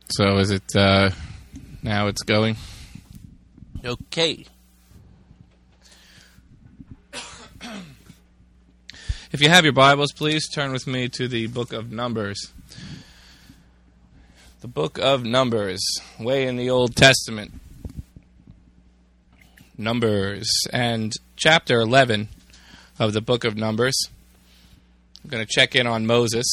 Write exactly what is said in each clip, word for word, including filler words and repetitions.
So is it, uh, now it's going? Okay. If you have your Bibles, please turn with me to the book of Numbers. The book of Numbers, way in the Old Testament. Numbers, and chapter eleven of the book of Numbers. I'm going to check in on Moses,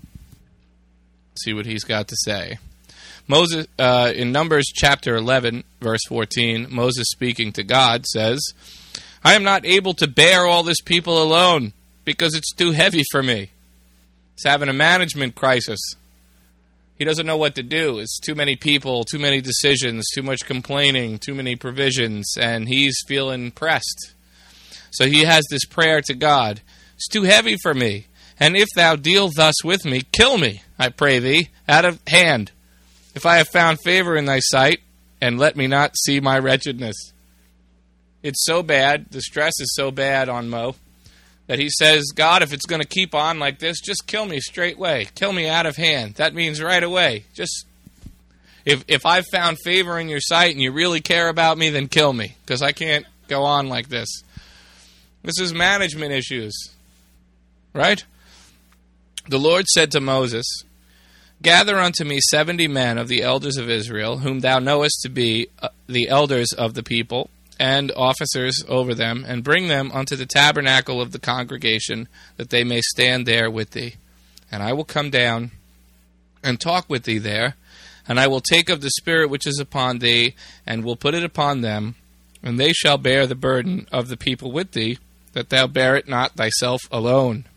see what he's got to say. Moses, uh, in Numbers chapter eleven, verse fourteen, Moses speaking to God says, I am not able to bear all this people alone because it's too heavy for me. He's having a management crisis. He doesn't know what to do. It's too many people, too many decisions, too much complaining, too many provisions, and he's feeling pressed. So he has this prayer to God. It's too heavy for me. And if thou deal thus with me, kill me, I pray thee, out of hand. If I have found favor in thy sight, and let me not see my wretchedness. It's so bad, the stress is so bad on Mo, that he says, God, if it's going to keep on like this, just kill me straightway. Kill me out of hand. That means right away. Just, if if I've found favor in your sight and you really care about me, then kill me, because I can't go on like this. This is management issues, right? The Lord said to Moses, Gather unto me seventy men of the elders of Israel, whom thou knowest to be uh, the elders of the people, and officers over them, and bring them unto the tabernacle of the congregation, that they may stand there with thee. And I will come down and talk with thee there, and I will take of the Spirit which is upon thee, and will put it upon them, and they shall bear the burden of the people with thee, that thou bear it not thyself alone.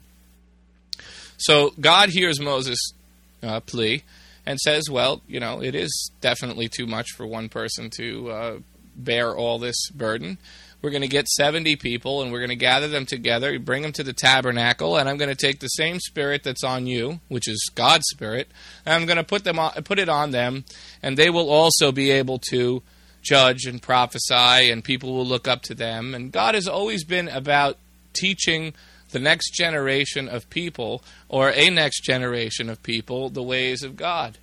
So God hears Moses' uh, plea, and says, well, you know, it is definitely too much for one person to uh, bear all this burden. We're going to get seventy people, and we're going to gather them together, bring them to the tabernacle, and I'm going to take the same Spirit that's on you, which is God's Spirit, and I'm going to put them on, put it on them, and they will also be able to judge and prophesy, and people will look up to them. And God has always been about teaching the next generation of people, or a next generation of people, the ways of God.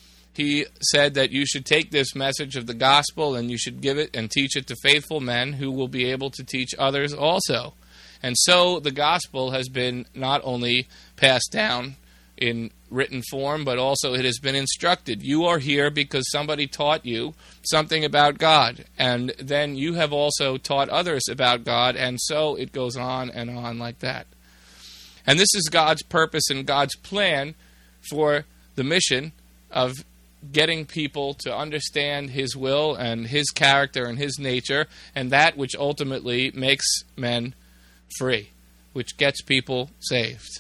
He said that you should take this message of the gospel and you should give it and teach it to faithful men who will be able to teach others also. And so the gospel has been not only passed down in written form, but also it has been instructed. You are here because somebody taught you something about God, and then you have also taught others about God, and so it goes on and on like that. And this is God's purpose and God's plan for the mission of getting people to understand His will and His character and His nature, and that which ultimately makes men free, which gets people saved.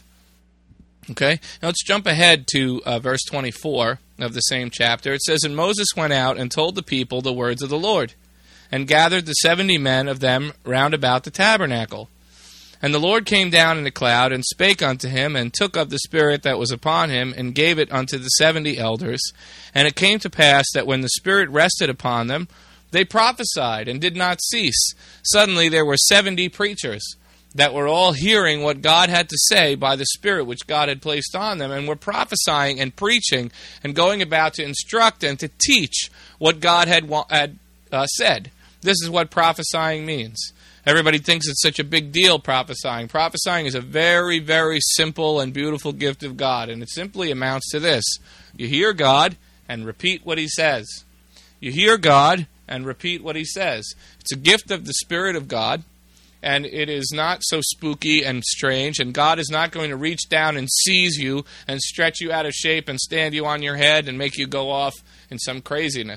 Okay, now let's jump ahead to uh, verse twenty-four of the same chapter. It says, And Moses went out and told the people the words of the Lord, and gathered the seventy men of them round about the tabernacle. And the Lord came down in a cloud, and spake unto him, and took of the Spirit that was upon him, and gave it unto the seventy elders. And it came to pass that when the Spirit rested upon them, they prophesied, and did not cease. Suddenly there were seventy preachers, that were all hearing what God had to say by the Spirit which God had placed on them, and were prophesying and preaching and going about to instruct and to teach what God had, had uh, said. This is what prophesying means. Everybody thinks it's such a big deal, prophesying. Prophesying is a very, very simple and beautiful gift of God, and it simply amounts to this. You hear God and repeat what He says. You hear God and repeat what He says. It's a gift of the Spirit of God. And it is not so spooky and strange, and God is not going to reach down and seize you and stretch you out of shape and stand you on your head and make you go off in some craziness.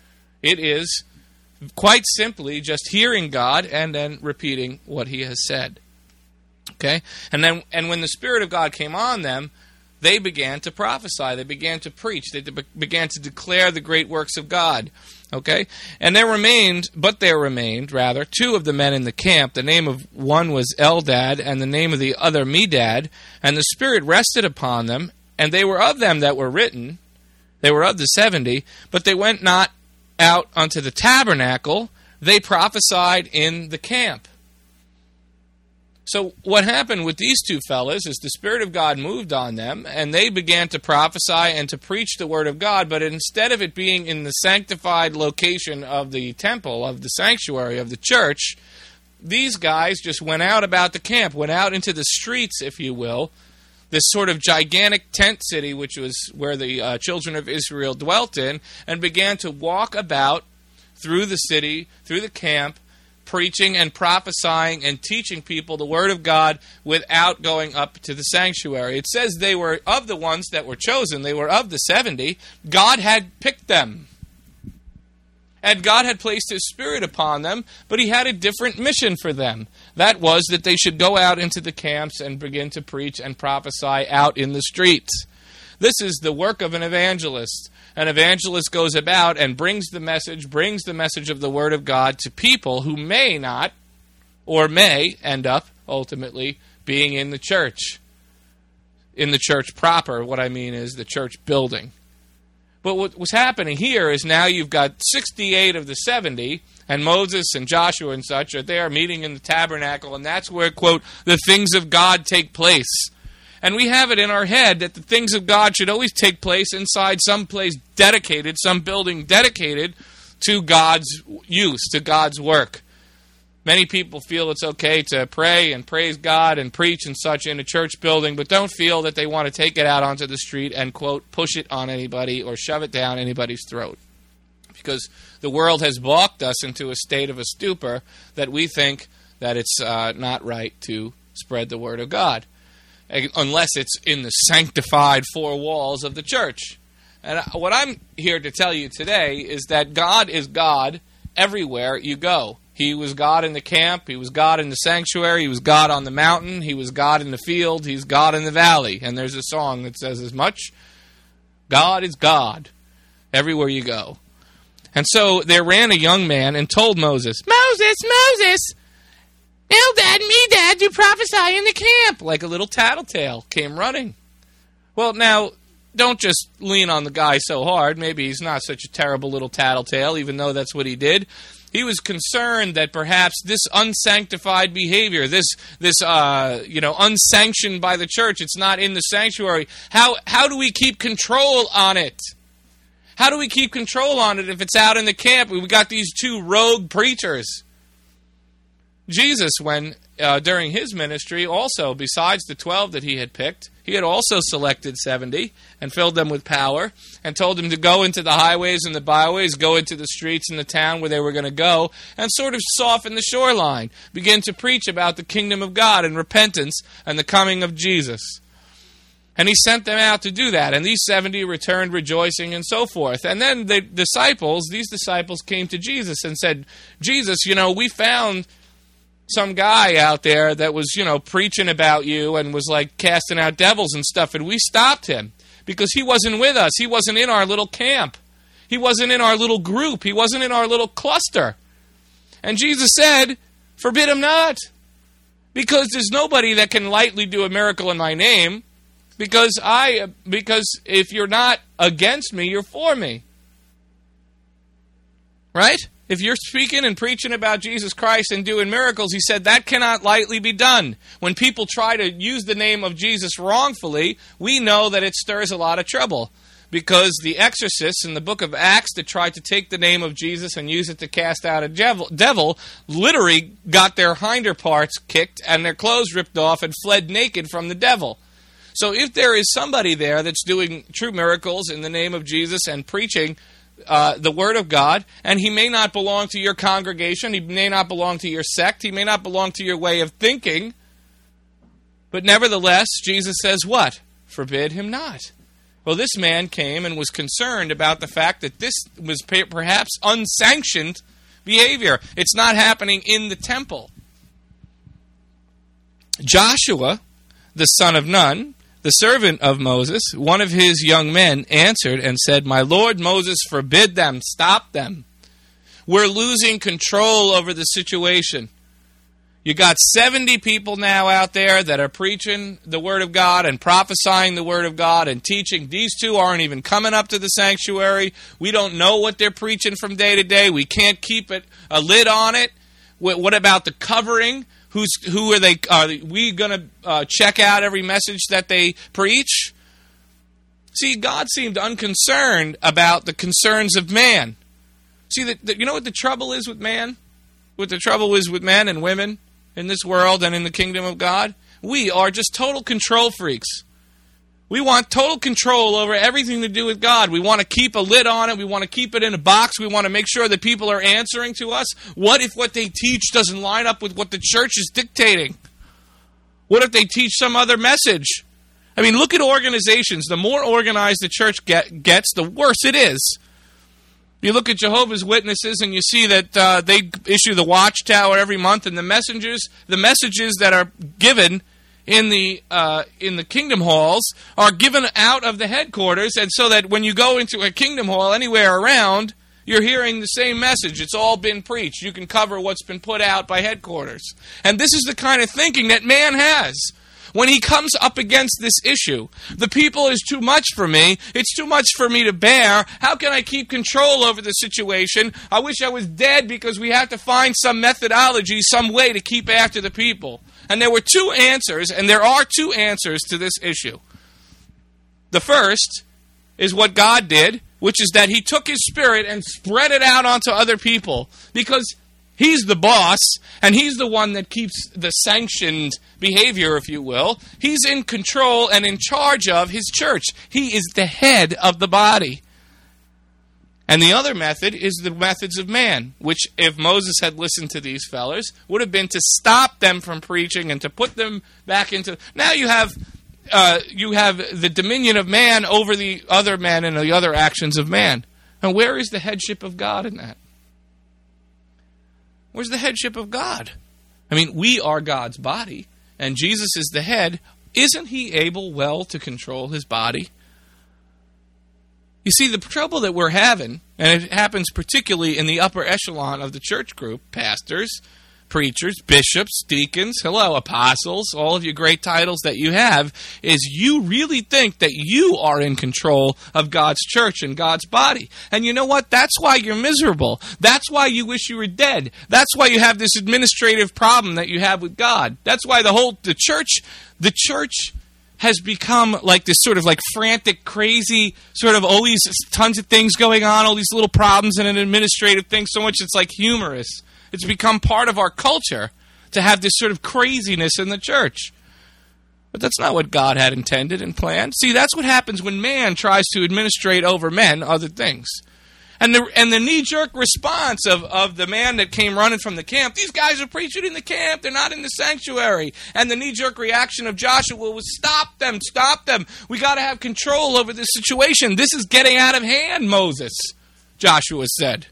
It is quite simply just hearing God and then repeating what He has said. Okay? And then, and when the Spirit of God came on them, they began to prophesy. They began to preach. They began to declare the great works of God. Okay? And there remained, but there remained, rather, two of the men in the camp. The name of one was Eldad, and the name of the other Medad. And the Spirit rested upon them, and they were of them that were written. They were of the seventy, but they went not out unto the tabernacle. They prophesied in the camp. So what happened with these two fellas is the Spirit of God moved on them, and they began to prophesy and to preach the Word of God, but instead of it being in the sanctified location of the temple, of the sanctuary, of the church, these guys just went out about the camp, went out into the streets, if you will, this sort of gigantic tent city, which was where the uh, children of Israel dwelt in, and began to walk about through the city, through the camp, preaching and prophesying and teaching people the Word of God without going up to the sanctuary. It says they were of the ones that were chosen. They were of the seventy. God had picked them. And God had placed His Spirit upon them, but He had a different mission for them. That was that they should go out into the camps and begin to preach and prophesy out in the streets. This is the work of an evangelist. An evangelist goes about and brings the message, brings the message of the Word of God to people who may not or may end up ultimately being in the church. In the church proper, what I mean is the church building. But what was happening here is now you've got sixty-eight of the seventy, and Moses and Joshua and such are there meeting in the tabernacle, and that's where, quote, the things of God take place. And we have it in our head that the things of God should always take place inside some place dedicated, some building dedicated to God's use, to God's work. Many people feel it's okay to pray and praise God and preach and such in a church building, but don't feel that they want to take it out onto the street and, quote, push it on anybody or shove it down anybody's throat. Because the world has balked us into a state of a stupor that we think that it's uh, not right to spread the Word of God, unless it's in the sanctified four walls of the church. And what I'm here to tell you today is that God is God everywhere you go. He was God in the camp. He was God in the sanctuary. He was God on the mountain. He was God in the field. He's God in the valley. And there's a song that says as much. God is God everywhere you go. And so there ran a young man and told Moses, Moses, Moses, Eldad and Medad do prophesy in the camp. Like a little tattletale came running. Well, now, don't just lean on the guy so hard. Maybe he's not such a terrible little tattletale, even though that's what he did. He was concerned that perhaps this unsanctified behavior, this this uh, you know unsanctioned by the church, it's not in the sanctuary. How how do we keep control on it? How do we keep control on it if it's out in the camp? We've got these two rogue preachers. Jesus, when uh, during his ministry, also besides the twelve that he had picked, he had also selected seventy and filled them with power and told them to go into the highways and the byways, go into the streets in the town where they were going to go, and sort of soften the shoreline, begin to preach about the kingdom of God and repentance and the coming of Jesus. And he sent them out to do that, and these seventy returned rejoicing and so forth. And then the disciples, these disciples came to Jesus and said, Jesus, you know, we found some guy out there that was, you know, preaching about you and was like casting out devils and stuff, and we stopped him because he wasn't with us. He wasn't in our little camp. He wasn't in our little group. He wasn't in our little cluster. And Jesus said, forbid him not, because there's nobody that can lightly do a miracle in my name, because I, because if you're not against me, you're for me. Right? If you're speaking and preaching about Jesus Christ and doing miracles, he said that cannot lightly be done. When people try to use the name of Jesus wrongfully, we know that it stirs a lot of trouble. Because the exorcists in the book of Acts that tried to take the name of Jesus and use it to cast out a devil, devil literally got their hinder parts kicked and their clothes ripped off and fled naked from the devil. So if there is somebody there that's doing true miracles in the name of Jesus and preaching Uh, the Word of God, and he may not belong to your congregation, he may not belong to your sect, he may not belong to your way of thinking, but nevertheless, Jesus says what? Forbid him not. Well, this man came and was concerned about the fact that this was perhaps unsanctioned behavior. It's not happening in the temple. Joshua, the son of Nun, the servant of Moses, one of his young men, answered and said, My Lord Moses, forbid them, stop them. We're losing control over the situation. You got seventy people now out there that are preaching the Word of God and prophesying the Word of God and teaching. These two aren't even coming up to the sanctuary. We don't know what they're preaching from day to day. We can't keep it a lid on it. What about the covering? Who's who are they? Are we going to uh, check out every message that they preach? See, God seemed unconcerned about the concerns of man. See, the, the, you know what the trouble is with man? What the trouble is with men and women in this world and in the kingdom of God? We are just total control freaks. We want total control over everything to do with God. We want to keep a lid on it. We want to keep it in a box. We want to make sure that people are answering to us. What if what they teach doesn't line up with what the church is dictating? What if they teach some other message? I mean, look at organizations. The more organized the church get, gets, the worse it is. You look at Jehovah's Witnesses and you see that uh, they issue the Watchtower every month, and the messengers, the messages that are given in the uh, in the kingdom halls are given out of the headquarters, and so that when you go into a kingdom hall anywhere around, you're hearing the same message. It's all been preached. You can cover what's been put out by headquarters. And this is the kind of thinking that man has. When he comes up against this issue, the people is too much for me. It's too much for me to bear. How can I keep control over the situation? I wish I was dead, because we have to find some methodology, some way to keep after the people. And there were two answers, and there are two answers to this issue. The first is what God did, which is that he took his spirit and spread it out onto other people, because he's the boss, and he's the one that keeps the sanctioned behavior, if you will. He's in control and in charge of his church. He is the head of the body. And the other method is the methods of man, which, if Moses had listened to these fellers, would have been to stop them from preaching and to put them back into... Now you have uh, you have the dominion of man over the other men and the other actions of man. And where is the headship of God in that? Where's the headship of God? I mean, we are God's body, and Jesus is the head. Isn't he able well to control his body? You see, the trouble that we're having, and it happens particularly in the upper echelon of the church group, pastors, preachers, bishops, deacons, hello, apostles, all of your great titles that you have, is you really think that you are in control of God's church and God's body. And you know what? That's why you're miserable. That's why you wish you were dead. That's why you have this administrative problem that you have with God. That's why the whole, the church, the church has become like this sort of like frantic, crazy, sort of always tons of things going on, all these little problems and an administrative thing, so much it's like humorous. It's become part of our culture to have this sort of craziness in the church. But that's not what God had intended and planned. See, that's what happens when man tries to administrate over men other things. And the and the knee-jerk response of, of the man that came running from the camp, these guys are preaching in the camp, they're not in the sanctuary. And the knee-jerk reaction of Joshua was, stop them, stop them. We got to have control over this situation. This is getting out of hand, Moses, Joshua said.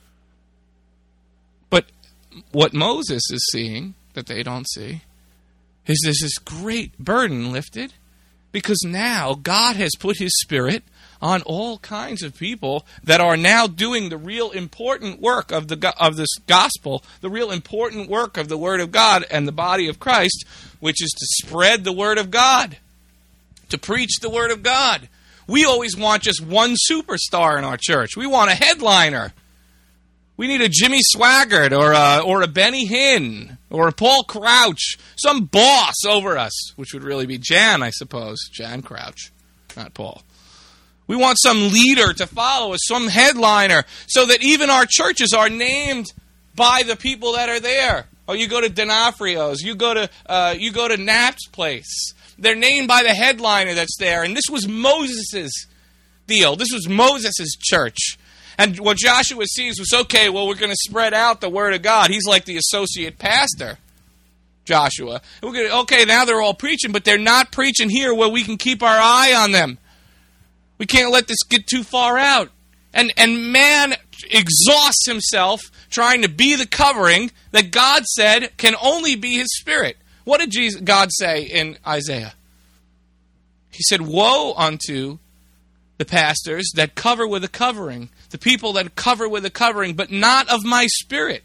But what Moses is seeing, that they don't see, is there's this great burden lifted, because now God has put his spirit on all kinds of people that are now doing the real important work of the of this gospel, the real important work of the Word of God and the body of Christ, which is to spread the Word of God, to preach the Word of God. We always want just one superstar in our church. We want a headliner. We need a Jimmy Swaggart or a, or a Benny Hinn or a Paul Crouch, some boss over us, which would really be Jan, I suppose. Jan Crouch, not Paul. We want some leader to follow us, some headliner, so that even our churches are named by the people that are there. Oh, you go to D'Onofrio's, you go to uh, you go to Knapp's place. They're named by the headliner that's there. And this was Moses' deal. This was Moses' church. And what Joshua sees was, okay, well, we're going to spread out the Word of God. He's like the associate pastor, Joshua. We're gonna, okay, now they're all preaching, but they're not preaching here where we can keep our eye on them. We can't let this get too far out. And and man exhausts himself trying to be the covering that God said can only be his spirit. What did Jesus, God say in Isaiah? He said, woe unto the pastors that cover with a covering, the people that cover with a covering, but not of my spirit.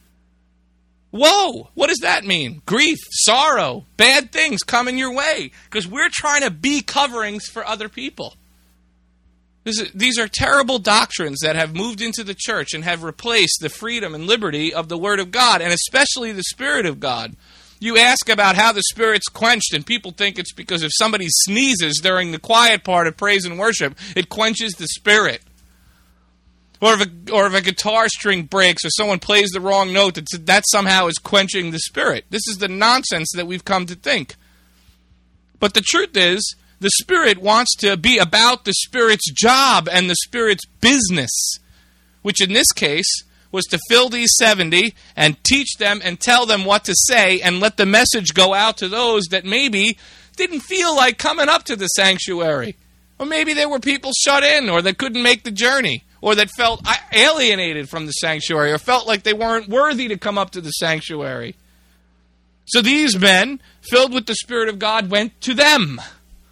Whoa, what does that mean? Grief, sorrow, bad things coming your way, because we're trying to be coverings for other people. These are terrible doctrines that have moved into the church and have replaced the freedom and liberty of the Word of God, and especially the Spirit of God. You ask about how the Spirit's quenched, and people think it's because if somebody sneezes during the quiet part of praise and worship, it quenches the Spirit. Or if a, or if a guitar string breaks or someone plays the wrong note, that, that somehow is quenching the Spirit. This is the nonsense that we've come to think. But the truth is, the Spirit wants to be about the Spirit's job and the Spirit's business, which in this case was to fill these seventy and teach them and tell them what to say and let the message go out to those that maybe didn't feel like coming up to the sanctuary. Or maybe there were people shut in or that couldn't make the journey or that felt alienated from the sanctuary or felt like they weren't worthy to come up to the sanctuary. So these men, filled with the Spirit of God, went to them.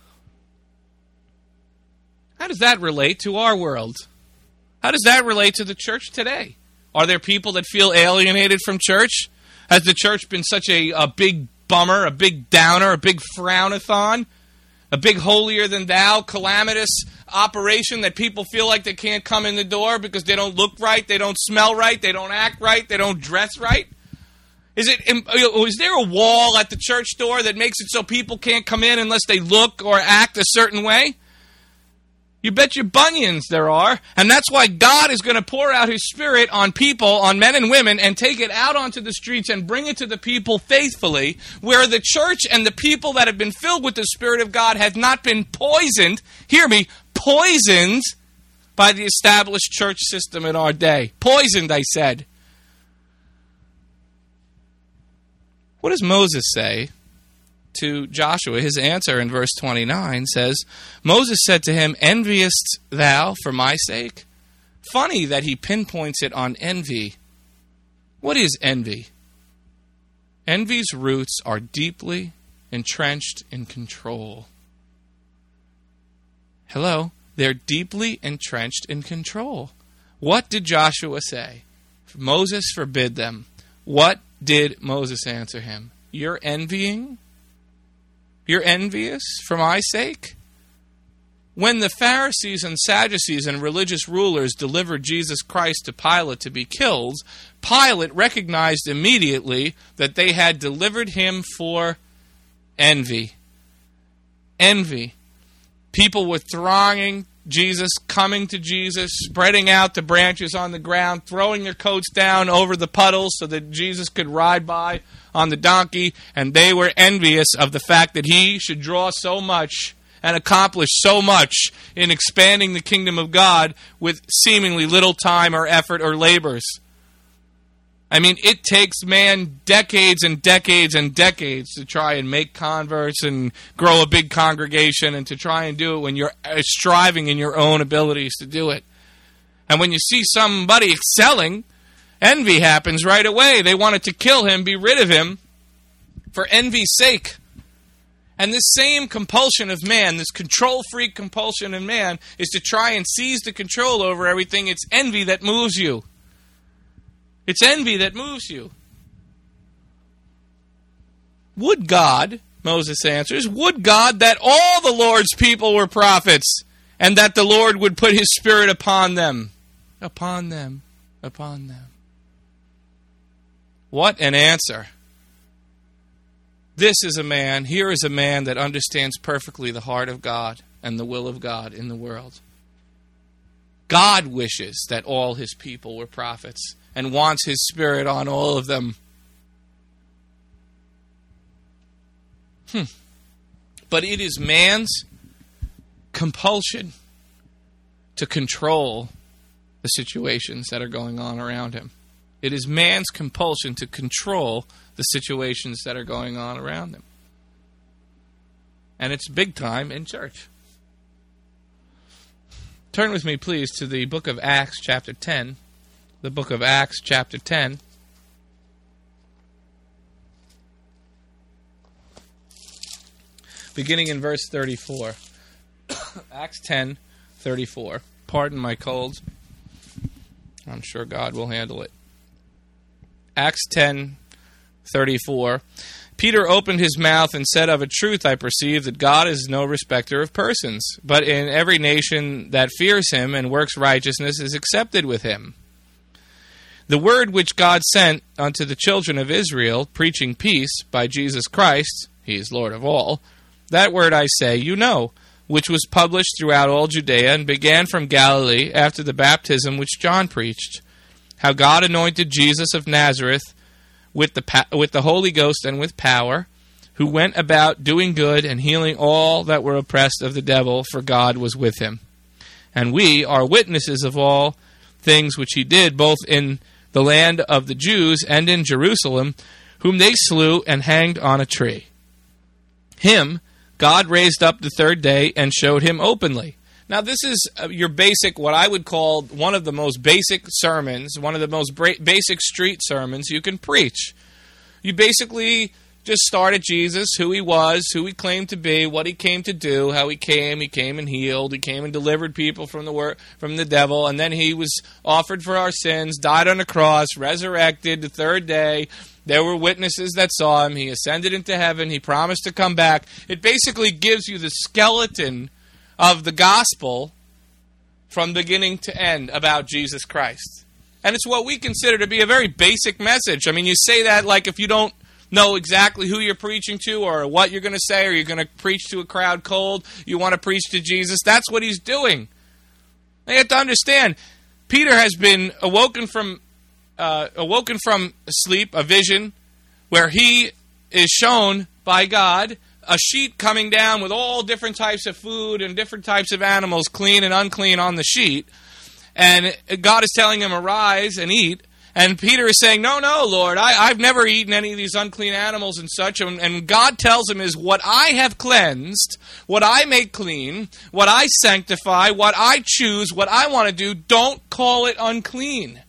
How does that relate to our world? How does that relate to the church today? Are there people that feel alienated from church? Has the church been such a, a big bummer, a big downer, a big frownathon, a big holier-than-thou, calamitous operation that people feel like they can't come in the door because they don't look right, they don't smell right, they don't act right, they don't dress right? Is it? Is there a wall at the church door that makes it so people can't come in unless they look or act a certain way? You bet your bunions there are. And that's why God is going to pour out His Spirit on people, on men and women, and take it out onto the streets and bring it to the people faithfully, where the church and the people that have been filled with the Spirit of God have not been poisoned, hear me, poisoned by the established church system in our day. Poisoned, I said. What does Moses say to Joshua? His answer in verse twenty-nine says, Moses said to him, enviest thou for my sake? Funny that he pinpoints it on envy. What is envy? Envy's roots are deeply entrenched in control. Hello? They're deeply entrenched in control. What did Joshua say? Moses forbid them. What did Moses answer him? You're envying? You're envious for my sake? When the Pharisees and Sadducees and religious rulers delivered Jesus Christ to Pilate to be killed, Pilate recognized immediately that they had delivered him for envy. Envy. People were thronging Jesus, coming to Jesus, spreading out the branches on the ground, throwing their coats down over the puddles so that Jesus could ride by on the donkey, and they were envious of the fact that he should draw so much and accomplish so much in expanding the kingdom of God with seemingly little time or effort or labors. I mean, it takes man decades and decades and decades to try and make converts and grow a big congregation and to try and do it when you're striving in your own abilities to do it. And when you see somebody excelling, envy happens right away. They wanted to kill him, be rid of him, for envy's sake. And this same compulsion of man, this control-freak compulsion in man, is to try and seize the control over everything. It's envy that moves you. It's envy that moves you. Would God, Moses answers, would God that all the Lord's people were prophets, and that the Lord would put His Spirit upon them. Upon them. Upon them. What an answer. This is a man, here is a man that understands perfectly the heart of God and the will of God in the world. God wishes that all His people were prophets and wants His Spirit on all of them. Hmm. But it is man's compulsion to control the situations that are going on around him. It is man's compulsion to control the situations that are going on around him. And it's big time in church. Turn with me, please, to the book of Acts, chapter ten. The book of Acts, chapter ten. Beginning in verse thirty-four. Acts ten, thirty-four. Pardon my cold. I'm sure God will handle it. Acts ten, thirty-four. Peter opened his mouth and said, Of a truth I perceive that God is no respecter of persons, but in every nation that fears him and works righteousness is accepted with him. The word which God sent unto the children of Israel, preaching peace by Jesus Christ, he is Lord of all, that word I say, you know, which was published throughout all Judea, and began from Galilee after the baptism which John preached, how God anointed Jesus of Nazareth with the pa- with the Holy Ghost and with power, who went about doing good and healing all that were oppressed of the devil, for God was with him. And we are witnesses of all things which he did, both in the land of the Jews and in Jerusalem, whom they slew and hanged on a tree. Him God raised up the third day and showed him openly. Now this is your basic, what I would call one of the most basic sermons, one of the most bra- basic street sermons you can preach. You basically just start at Jesus, who he was, who he claimed to be, what he came to do, how he came. He came and healed. He came and delivered people from the wor- from the devil. And then he was offered for our sins, died on the cross, resurrected the third day. There were witnesses that saw him. He ascended into heaven. He promised to come back. It basically gives you the skeleton of the gospel from beginning to end about Jesus Christ. And it's what we consider to be a very basic message. I mean, you say that like if you don't know exactly who you're preaching to or what you're going to say, or you're going to preach to a crowd cold, you want to preach to Jesus. That's what he's doing. Now you have to understand, Peter has been awoken from uh, awoken from sleep, a vision, where he is shown by God a sheet coming down with all different types of food and different types of animals, clean and unclean, on the sheet. And God is telling him, arise and eat. And Peter is saying, no, no, Lord, I, I've never eaten any of these unclean animals and such. And, and God tells him is what I have cleansed, what I make clean, what I sanctify, what I choose, what I want to do, don't call it unclean.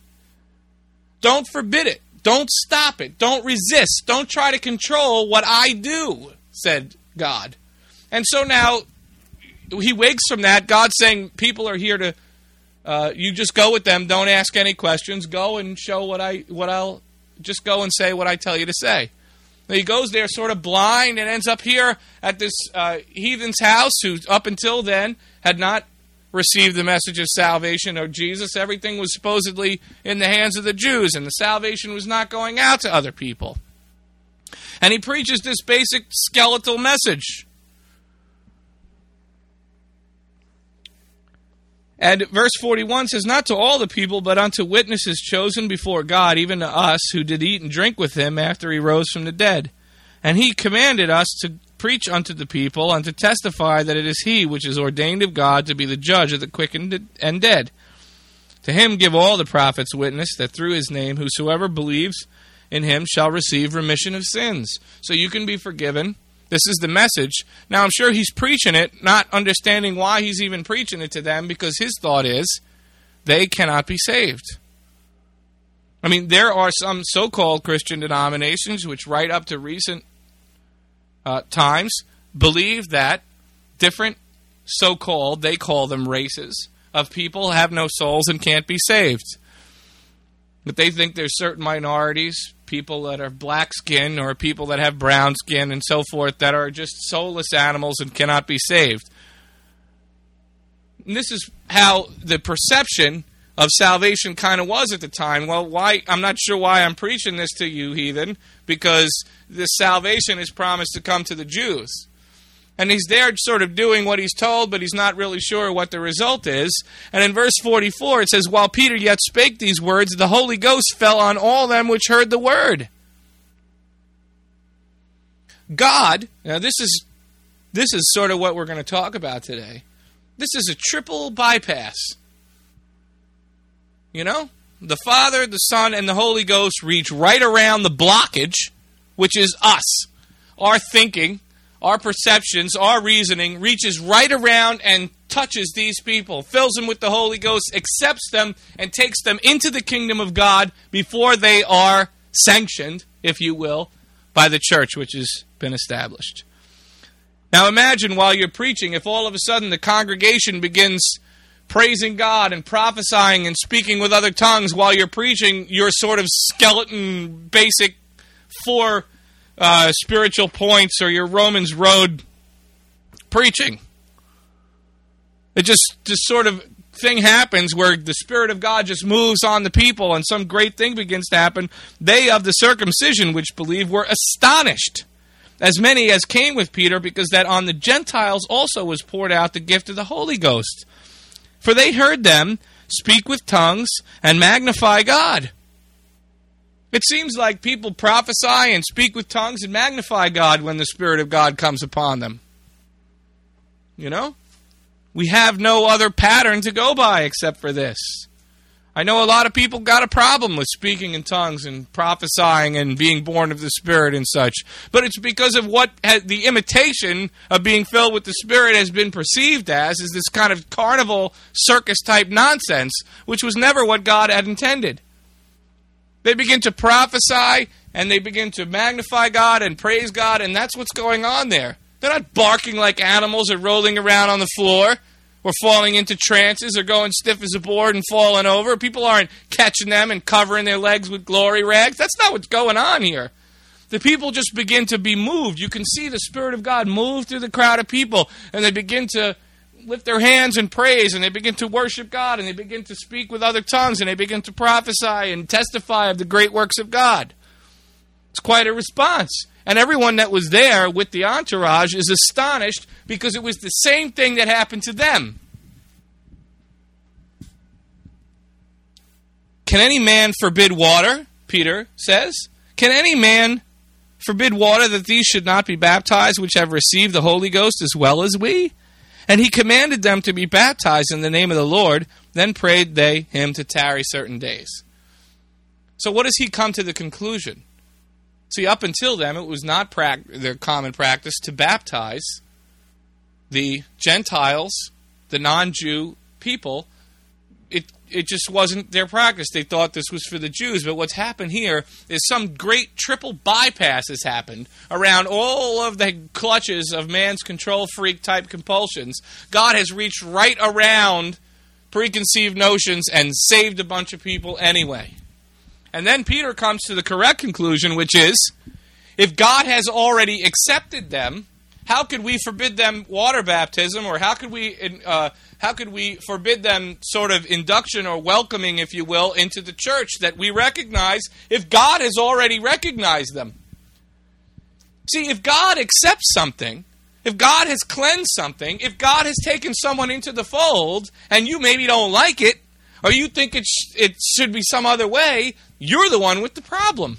Don't forbid it. Don't stop it. Don't resist. Don't try to control what I do, said God. And so now he wakes from that. God's saying people are here to Uh, you just go with them. Don't ask any questions. Go and show what I what I'll just go and say what I tell you to say. Now he goes there sort of blind and ends up here at this uh, heathen's house, who up until then had not received the message of salvation or Jesus. Everything was supposedly in the hands of the Jews, and the salvation was not going out to other people. And he preaches this basic skeletal message. And verse forty-one says, not to all the people, but unto witnesses chosen before God, even to us, who did eat and drink with him after he rose from the dead. And he commanded us to preach unto the people, and to testify that it is he which is ordained of God to be the judge of the quick and dead. To him give all the prophets witness, that through his name whosoever believes in him shall receive remission of sins. So you can be forgiven. This is the message. Now, I'm sure he's preaching it, not understanding why he's even preaching it to them, because his thought is they cannot be saved. I mean, there are some so-called Christian denominations which, right up to recent uh, times, believe that different so-called, they call them races, of people have no souls and can't be saved. But they think there's certain minorities, people that are black skin or people that have brown skin and so forth, that are just soulless animals and cannot be saved. And this is how the perception of salvation kind of was at the time. Well, why? I'm not sure why I'm preaching this to you, heathen, because this salvation is promised to come to the Jews. And he's there sort of doing what he's told, but he's not really sure what the result is. And in verse forty-four, it says, while Peter yet spake these words, the Holy Ghost fell on all them which heard the word. God, now this is this is sort of what we're going to talk about today. This is a triple bypass. You know? The Father, the Son, and the Holy Ghost reach right around the blockage, which is us, our thinking, our perceptions, our reasoning, reaches right around and touches these people, fills them with the Holy Ghost, accepts them, and takes them into the kingdom of God before they are sanctioned, if you will, by the church which has been established. Now imagine while you're preaching, if all of a sudden the congregation begins praising God and prophesying and speaking with other tongues while you're preaching your sort of skeleton, basic four Uh, spiritual points, or your Romans Road preaching. It just, just sort of thing happens where the Spirit of God just moves on the people and some great thing begins to happen, they of the circumcision which believe were astonished, as many as came with Peter, because that on the Gentiles also was poured out the gift of the Holy Ghost. For they heard them speak with tongues and magnify God. It seems like people prophesy and speak with tongues and magnify God when the Spirit of God comes upon them. You know? We have no other pattern to go by except for this. I know a lot of people got a problem with speaking in tongues and prophesying and being born of the Spirit and such. But it's because of what has, the imitation of being filled with the Spirit has been perceived as, is this kind of carnival circus type nonsense, which was never what God had intended. They begin to prophesy and they begin to magnify God and praise God, and that's what's going on there. They're not barking like animals or rolling around on the floor or falling into trances or going stiff as a board and falling over. People aren't catching them and covering their legs with glory rags. That's not what's going on here. The people just begin to be moved. You can see the Spirit of God move through the crowd of people, and they begin to lift their hands in praise, and they begin to worship God, and they begin to speak with other tongues, and they begin to prophesy and testify of the great works of God. It's quite a response. And everyone that was there with the entourage is astonished because it was the same thing that happened to them. Can any man forbid water? Peter says. Can any man forbid water that these should not be baptized which have received the Holy Ghost as well as we? And he commanded them to be baptized in the name of the Lord. Then prayed they him to tarry certain days. So what does he come to the conclusion? See, up until then, it was not pra- their common practice to baptize the Gentiles, the non-Jew people. It it just wasn't their practice. They thought this was for the Jews. But what's happened here is some great triple bypass has happened around all of the clutches of man's control freak type compulsions. God has reached right around preconceived notions and saved a bunch of people anyway. And then Peter comes to the correct conclusion, which is, if God has already accepted them, how could we forbid them water baptism, or how could we uh, how could we forbid them sort of induction or welcoming, if you will, into the church that we recognize if God has already recognized them? See, if God accepts something, if God has cleansed something, if God has taken someone into the fold, and you maybe don't like it, or you think it, sh- it should be some other way, you're the one with the problem.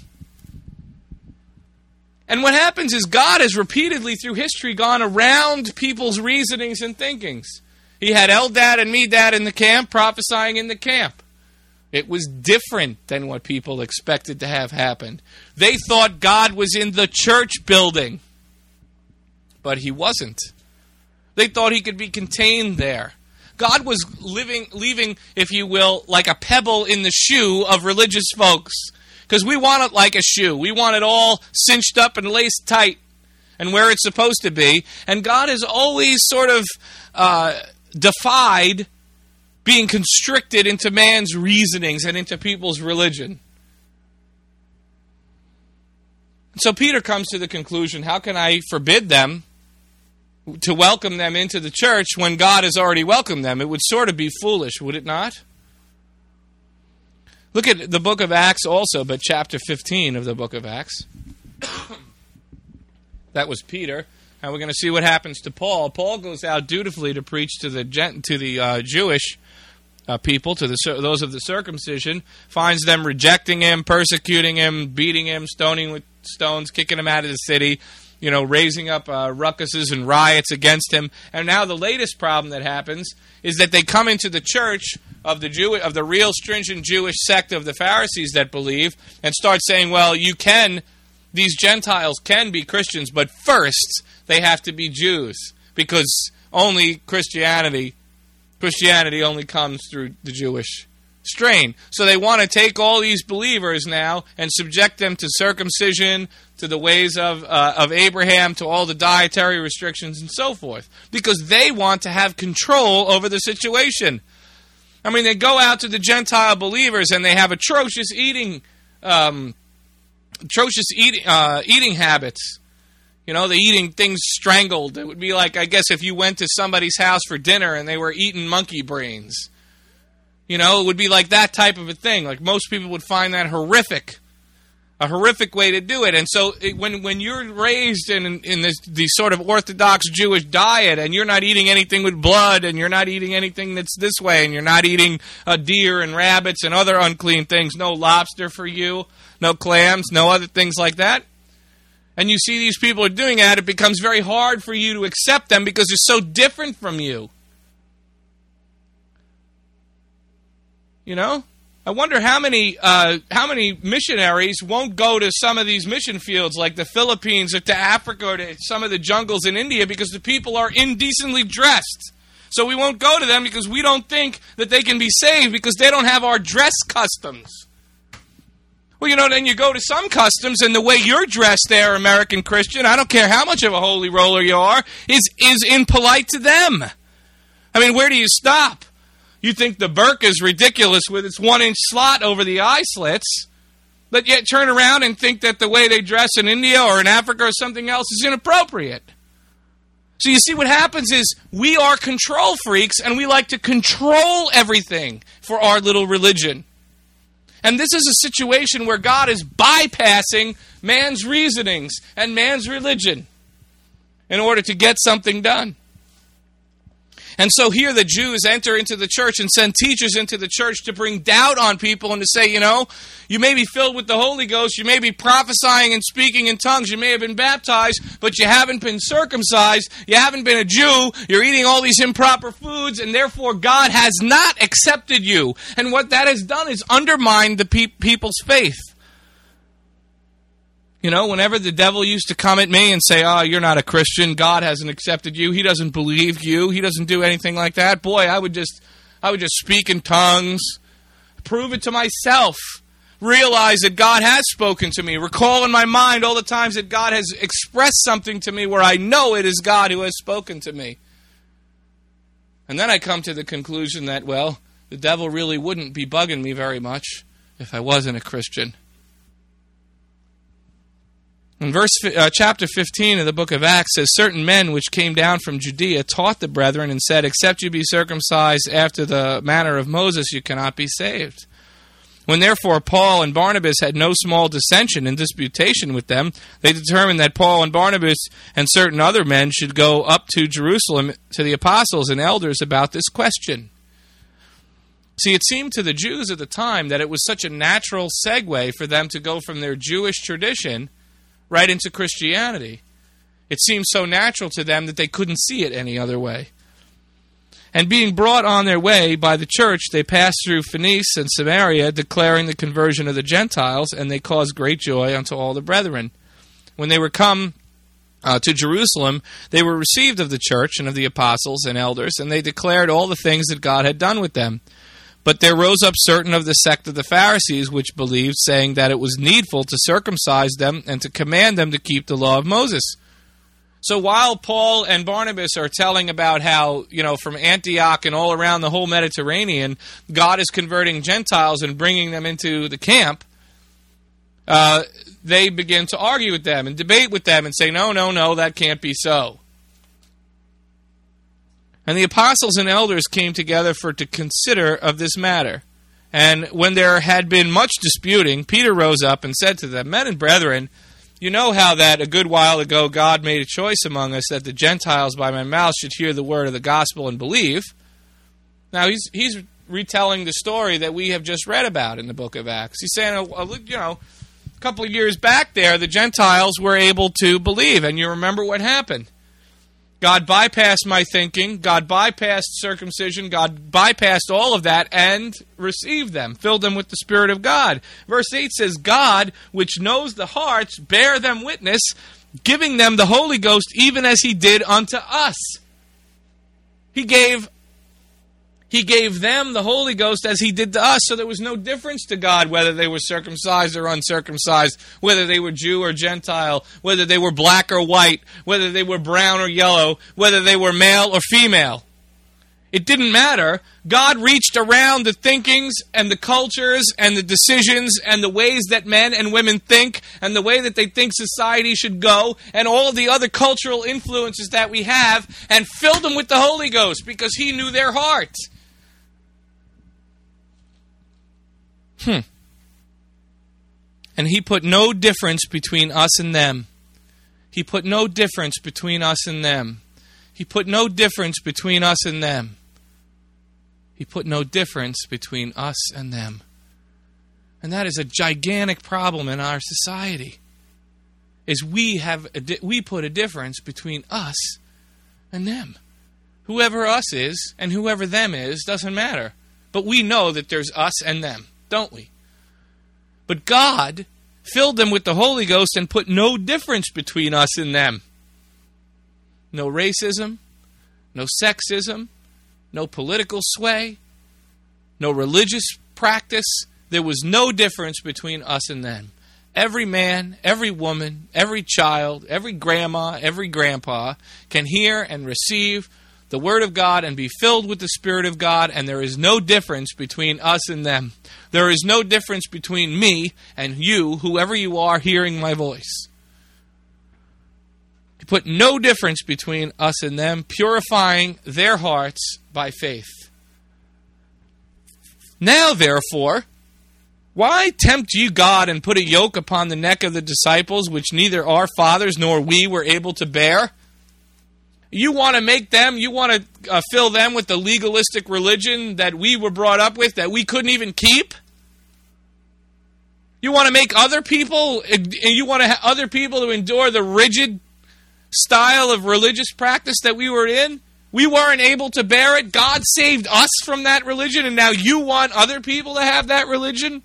And what happens is God has repeatedly through history gone around people's reasonings and thinkings. He had Eldad and Medad in the camp, prophesying in the camp. It was different than what people expected to have happened. They thought God was in the church building, but he wasn't. They thought he could be contained there. God was living, leaving, if you will, like a pebble in the shoe of religious folks. Because we want it like a shoe. We want it all cinched up and laced tight and where it's supposed to be. And God has always sort of uh, defied being constricted into man's reasonings and into people's religion. So Peter comes to the conclusion, how can I forbid them to welcome them into the church when God has already welcomed them? It would sort of be foolish, would it not? Look at the book of Acts also, but chapter fifteen of the book of Acts. That was Peter. And we're going to see what happens to Paul. Paul goes out dutifully to preach to the to the uh, Jewish uh, people, to the those of the circumcision, finds them rejecting him, persecuting him, beating him, stoning with stones, kicking him out of the city, you know, raising up uh, ruckuses and riots against him. And now the latest problem that happens is that they come into the church of the Jew of the real stringent Jewish sect of the Pharisees that believe and start saying, well, you can, these Gentiles can be Christians, but first they have to be Jews because only Christianity, Christianity only comes through the Jewish strain. So they want to take all these believers now and subject them to circumcision, to the ways of uh, of Abraham, to all the dietary restrictions and so forth, because they want to have control over the situation. I mean, they go out to the Gentile believers and they have atrocious eating, um, atrocious eating uh, eating habits. You know, they're eating things strangled. It would be like, I guess, if you went to somebody's house for dinner and they were eating monkey brains. You know, it would be like that type of a thing. Like most people would find that horrific. A horrific way to do it. And so it, when when you're raised in in this the sort of Orthodox Jewish diet, and you're not eating anything with blood, and you're not eating anything that's this way, and you're not eating uh, deer and rabbits and other unclean things, no lobster for you, no clams, no other things like that, and you see these people are doing that, it becomes very hard for you to accept them because they're so different from you. You know? I wonder how many uh, how many missionaries won't go to some of these mission fields like the Philippines or to Africa or to some of the jungles in India because the people are indecently dressed. So we won't go to them because we don't think that they can be saved because they don't have our dress customs. Well, you know, then you go to some customs and the way you're dressed there, American Christian, I don't care how much of a holy roller you are, is, is impolite to them. I mean, where do you stop? You think the burqa is ridiculous with its one-inch slot over the eye slits, but yet turn around and think that the way they dress in India or in Africa or something else is inappropriate. So you see what happens is we are control freaks and we like to control everything for our little religion. And this is a situation where God is bypassing man's reasonings and man's religion in order to get something done. And so here the Jews enter into the church and send teachers into the church to bring doubt on people and to say, you know, you may be filled with the Holy Ghost, you may be prophesying and speaking in tongues, you may have been baptized, but you haven't been circumcised, you haven't been a Jew, you're eating all these improper foods, and therefore God has not accepted you. And what that has done is undermined the pe- people's faith. You know, whenever the devil used to come at me and say, oh, you're not a Christian, God hasn't accepted you, he doesn't believe you, he doesn't do anything like that, boy, I would just I would just speak in tongues, prove it to myself, realize that God has spoken to me, recall in my mind all the times that God has expressed something to me where I know it is God who has spoken to me. And then I come to the conclusion that, well, the devil really wouldn't be bugging me very much if I wasn't a Christian. In verse uh, chapter fifteen of the book of Acts says, certain men which came down from Judea taught the brethren and said, except you be circumcised after the manner of Moses, you cannot be saved. When therefore Paul and Barnabas had no small dissension and disputation with them, they determined that Paul and Barnabas and certain other men should go up to Jerusalem to the apostles and elders about this question. See, it seemed to the Jews at the time that it was such a natural segue for them to go from their Jewish tradition right into Christianity. It seemed so natural to them that they couldn't see it any other way. And being brought on their way by the church, they passed through Phoenice and Samaria, declaring the conversion of the Gentiles, and they caused great joy unto all the brethren. When they were come uh, to Jerusalem, they were received of the church and of the apostles and elders, and they declared all the things that God had done with them. But there rose up certain of the sect of the Pharisees which believed, saying that it was needful to circumcise them and to command them to keep the law of Moses. So while Paul and Barnabas are telling about how, you know, from Antioch and all around the whole Mediterranean, God is converting Gentiles and bringing them into the camp, uh, they begin to argue with them and debate with them and say, no, no, no, that can't be so. And the apostles and elders came together for to consider of this matter. And when there had been much disputing, Peter rose up and said to them, men and brethren, you know how that a good while ago God made a choice among us that the Gentiles by my mouth should hear the word of the gospel and believe. Now he's he's retelling the story that we have just read about in the book of Acts. He's saying, you know, a couple of years back there, the Gentiles were able to believe. And you remember what happened. God bypassed my thinking, God bypassed circumcision, God bypassed all of that and received them, filled them with the Spirit of God. Verse eight says, God, which knows the hearts, bear them witness, giving them the Holy Ghost even as he did unto us. He gave He gave them the Holy Ghost as he did to us, so there was no difference to God whether they were circumcised or uncircumcised, whether they were Jew or Gentile, whether they were black or white, whether they were brown or yellow, whether they were male or female. It didn't matter. God reached around the thinkings and the cultures and the decisions and the ways that men and women think and the way that they think society should go and all of the other cultural influences that we have and filled them with the Holy Ghost because he knew their heart. Hmm. And he put no difference between us and them. He put no difference between us and them. He put no difference between us and them. He put no difference between us and them. And that is a gigantic problem in our society. Is we have a di- we put a difference between us and them. Whoever us is and whoever them is doesn't matter. But we know that there's us and them, don't we? But God filled them with the Holy Ghost and put no difference between us and them. No racism, no sexism, no political sway, no religious practice. There was no difference between us and them. Every man, every woman, every child, every grandma, every grandpa can hear and receive the Word of God and be filled with the Spirit of God, and there is no difference between us and them. There is no difference between me and you, whoever you are hearing my voice. He put no difference between us and them, purifying their hearts by faith. Now, therefore, why tempt you God and put a yoke upon the neck of the disciples, which neither our fathers nor we were able to bear? You want to make them, you want to uh, fill them with the legalistic religion that we were brought up with, that we couldn't even keep? You want to make other people, and you want to have other people to endure the rigid style of religious practice that we were in? We weren't able to bear it. God saved us from that religion, and now you want other people to have that religion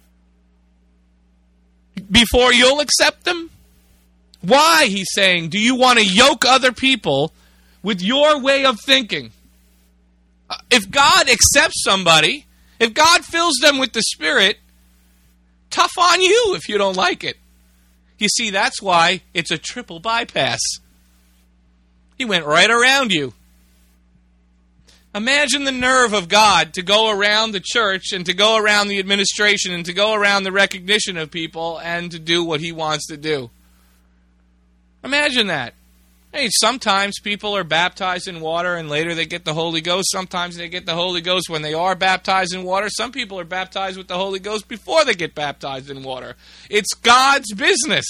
before you'll accept them? Why, he's saying, do you want to yoke other people with your way of thinking? If God accepts somebody, if God fills them with the Spirit, tough on you if you don't like it. You see, that's why it's a triple bypass. He went right around you. Imagine the nerve of God to go around the church and to go around the administration and to go around the recognition of people and to do what he wants to do. Imagine that. Hey, sometimes people are baptized in water and later they get the Holy Ghost. Sometimes they get the Holy Ghost when they are baptized in water. Some people are baptized with the Holy Ghost before they get baptized in water. It's God's business.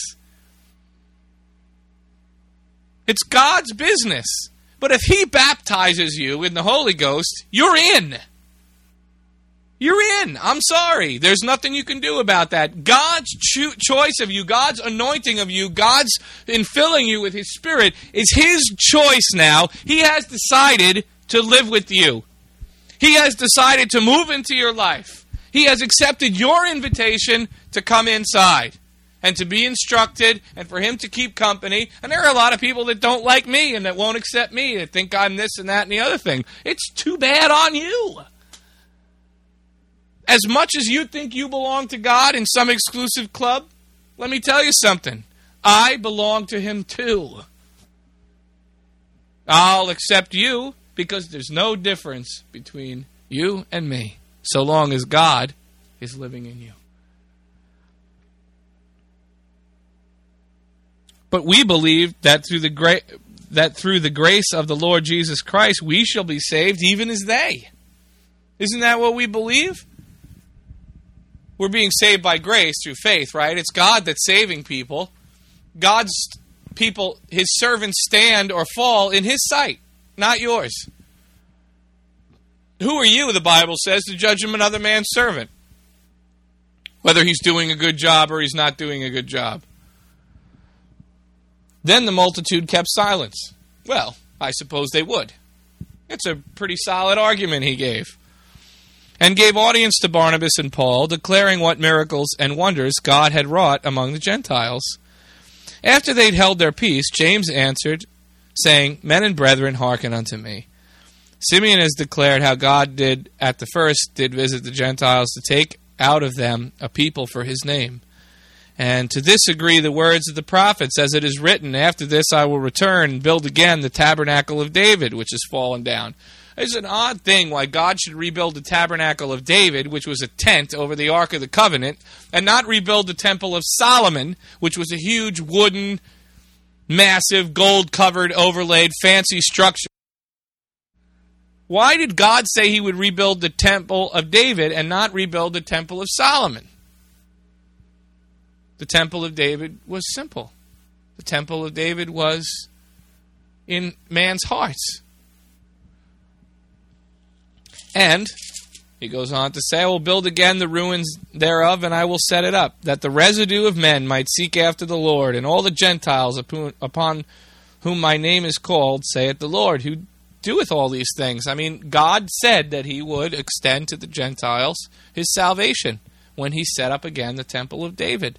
It's God's business. But if he baptizes you in the Holy Ghost, you're in. You're in. I'm sorry. There's nothing you can do about that. God's cho- choice of you, God's anointing of you, God's infilling you with his Spirit is his choice now. He has decided to live with you. He has decided to move into your life. He has accepted your invitation to come inside and to be instructed and for him to keep company. And there are a lot of people that don't like me and that won't accept me, that think I'm this and that and the other thing. It's too bad on you. As much as you think you belong to God in some exclusive club, let me tell you something. I belong to him too. I'll accept you because there's no difference between you and me, so long as God is living in you. But we believe that through the gra- that through the grace of the Lord Jesus Christ, we shall be saved even as they. Isn't that what we believe? We're being saved by grace through faith, right? It's God that's saving people. God's people, his servants, stand or fall in his sight, not yours. Who are you, the Bible says, to judge him another man's servant? Whether he's doing a good job or he's not doing a good job. Then the multitude kept silence. Well, I suppose they would. It's a pretty solid argument he gave. And gave audience to Barnabas and Paul, declaring what miracles and wonders God had wrought among the Gentiles. After they'd held their peace, James answered, saying, Men and brethren, hearken unto me. Simeon has declared how God did at the first did visit the Gentiles to take out of them a people for his name. And to this agree the words of the prophets, as it is written, After this I will return and build again the tabernacle of David, which has fallen down. It's an odd thing why God should rebuild the tabernacle of David, which was a tent over the Ark of the Covenant, and not rebuild the temple of Solomon, which was a huge wooden, massive, gold-covered, overlaid, fancy structure. Why did God say he would rebuild the temple of David and not rebuild the temple of Solomon? The temple of David was simple. The temple of David was in man's hearts. And he goes on to say, I will build again the ruins thereof, and I will set it up, that the residue of men might seek after the Lord, and all the Gentiles upon whom my name is called, saith the Lord, who doeth all these things. I mean, God said that he would extend to the Gentiles his salvation when he set up again the temple of David.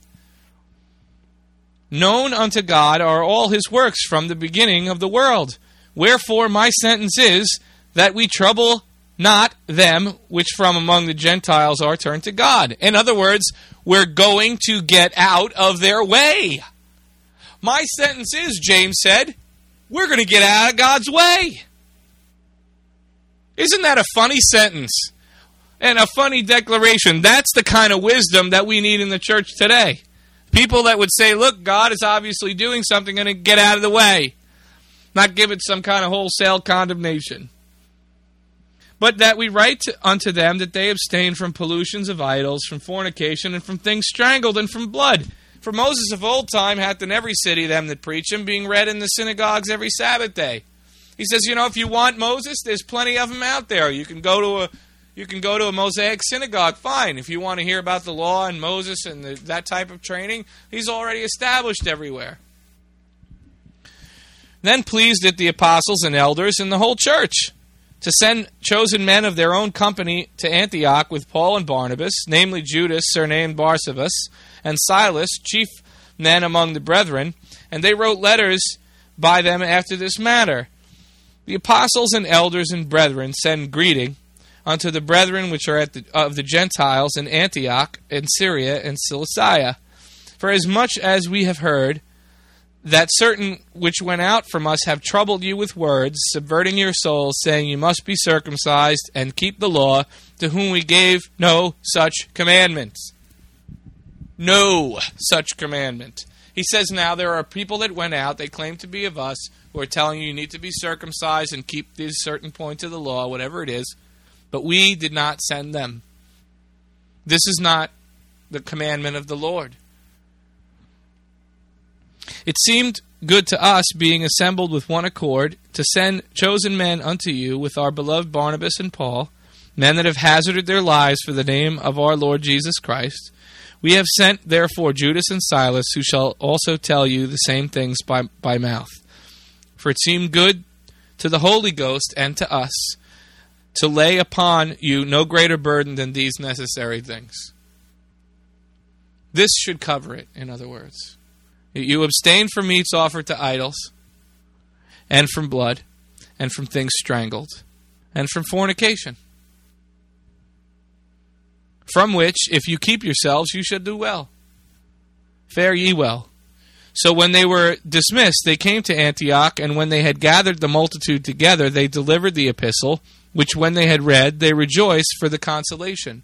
Known unto God are all his works from the beginning of the world. Wherefore my sentence is that we trouble not them which from among the Gentiles are turned to God. In other words, we're going to get out of their way. My sentence is, James said, we're going to get out of God's way. Isn't that a funny sentence? And a funny declaration? That's the kind of wisdom that we need in the church today. People that would say, look, God is obviously doing something, going to get out of the way. Not give it some kind of wholesale condemnation. But that we write to, unto them that they abstain from pollutions of idols, from fornication, and from things strangled, and from blood. For Moses of old time hath in every city them that preach him, being read in the synagogues every Sabbath day. He says, you know, if you want Moses, there's plenty of them out there. You can go to a you can go to a Mosaic synagogue, fine. If you want to hear about the law and Moses and the, that type of training, he's already established everywhere. Then pleased it the apostles and elders and the whole church to send chosen men of their own company to Antioch with Paul and Barnabas, namely Judas, surnamed Barsabas, and Silas, chief men among the brethren, and they wrote letters by them after this manner. The apostles and elders and brethren send greeting unto the brethren which are at the, of the Gentiles in Antioch, in Syria, and Cilicia. For as much as we have heard that certain which went out from us have troubled you with words, subverting your souls, saying you must be circumcised and keep the law, to whom we gave no such commandments. No such commandment. He says now there are people that went out, they claim to be of us, who are telling you you need to be circumcised and keep these certain points of the law, whatever it is, but we did not send them. This is not the commandment of the Lord. It seemed good to us, being assembled with one accord, to send chosen men unto you with our beloved Barnabas and Paul, men that have hazarded their lives for the name of our Lord Jesus Christ. We have sent, therefore, Judas and Silas, who shall also tell you the same things by, by mouth. For it seemed good to the Holy Ghost and to us to lay upon you no greater burden than these necessary things. This should cover it, in other words. You abstain from meats offered to idols, and from blood, and from things strangled, and from fornication. From which, if you keep yourselves, you shall do well. Fare ye well. So when they were dismissed, they came to Antioch, and when they had gathered the multitude together, they delivered the epistle, which when they had read, they rejoiced for the consolation.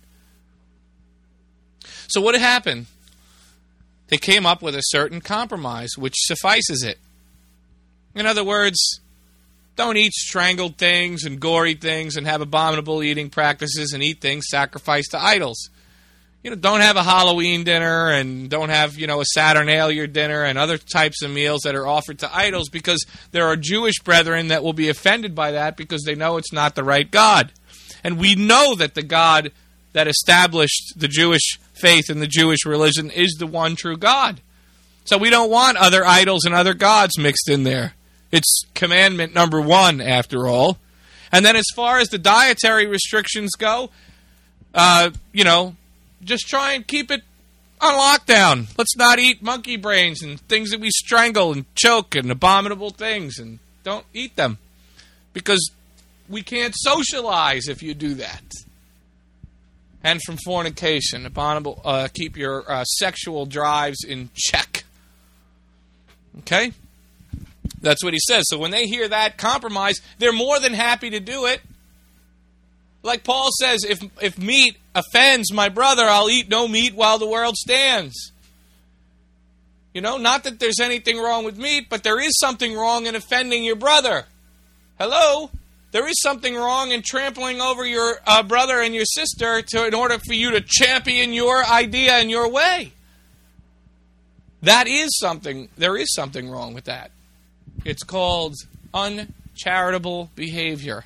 So what happened? They came up with a certain compromise, which suffices it. In other words, don't eat strangled things and gory things and have abominable eating practices and eat things sacrificed to idols. You know, don't have a Halloween dinner and don't have, you know, a Saturnalia dinner and other types of meals that are offered to idols, because there are Jewish brethren that will be offended by that because they know it's not the right God. And we know that the God that established the Jewish faith and the Jewish religion is the one true God. So we don't want other idols and other gods mixed in there. It's commandment number one, after all. And then as far as the dietary restrictions go, uh, you know, just try and keep it on lockdown. Let's not eat monkey brains and things that we strangle and choke and abominable things, and don't eat them. Because we can't socialize if you do that. And from fornication, abominable, uh, keep your uh, sexual drives in check. Okay? That's what he says. So when they hear that compromise, they're more than happy to do it. Like Paul says, if if meat offends my brother, I'll eat no meat while the world stands. You know, not that there's anything wrong with meat, but there is something wrong in offending your brother. Hello? There is something wrong in trampling over your uh, brother and your sister to, in order for you to champion your idea and your way. That is something, there is something wrong with that. It's called uncharitable behavior.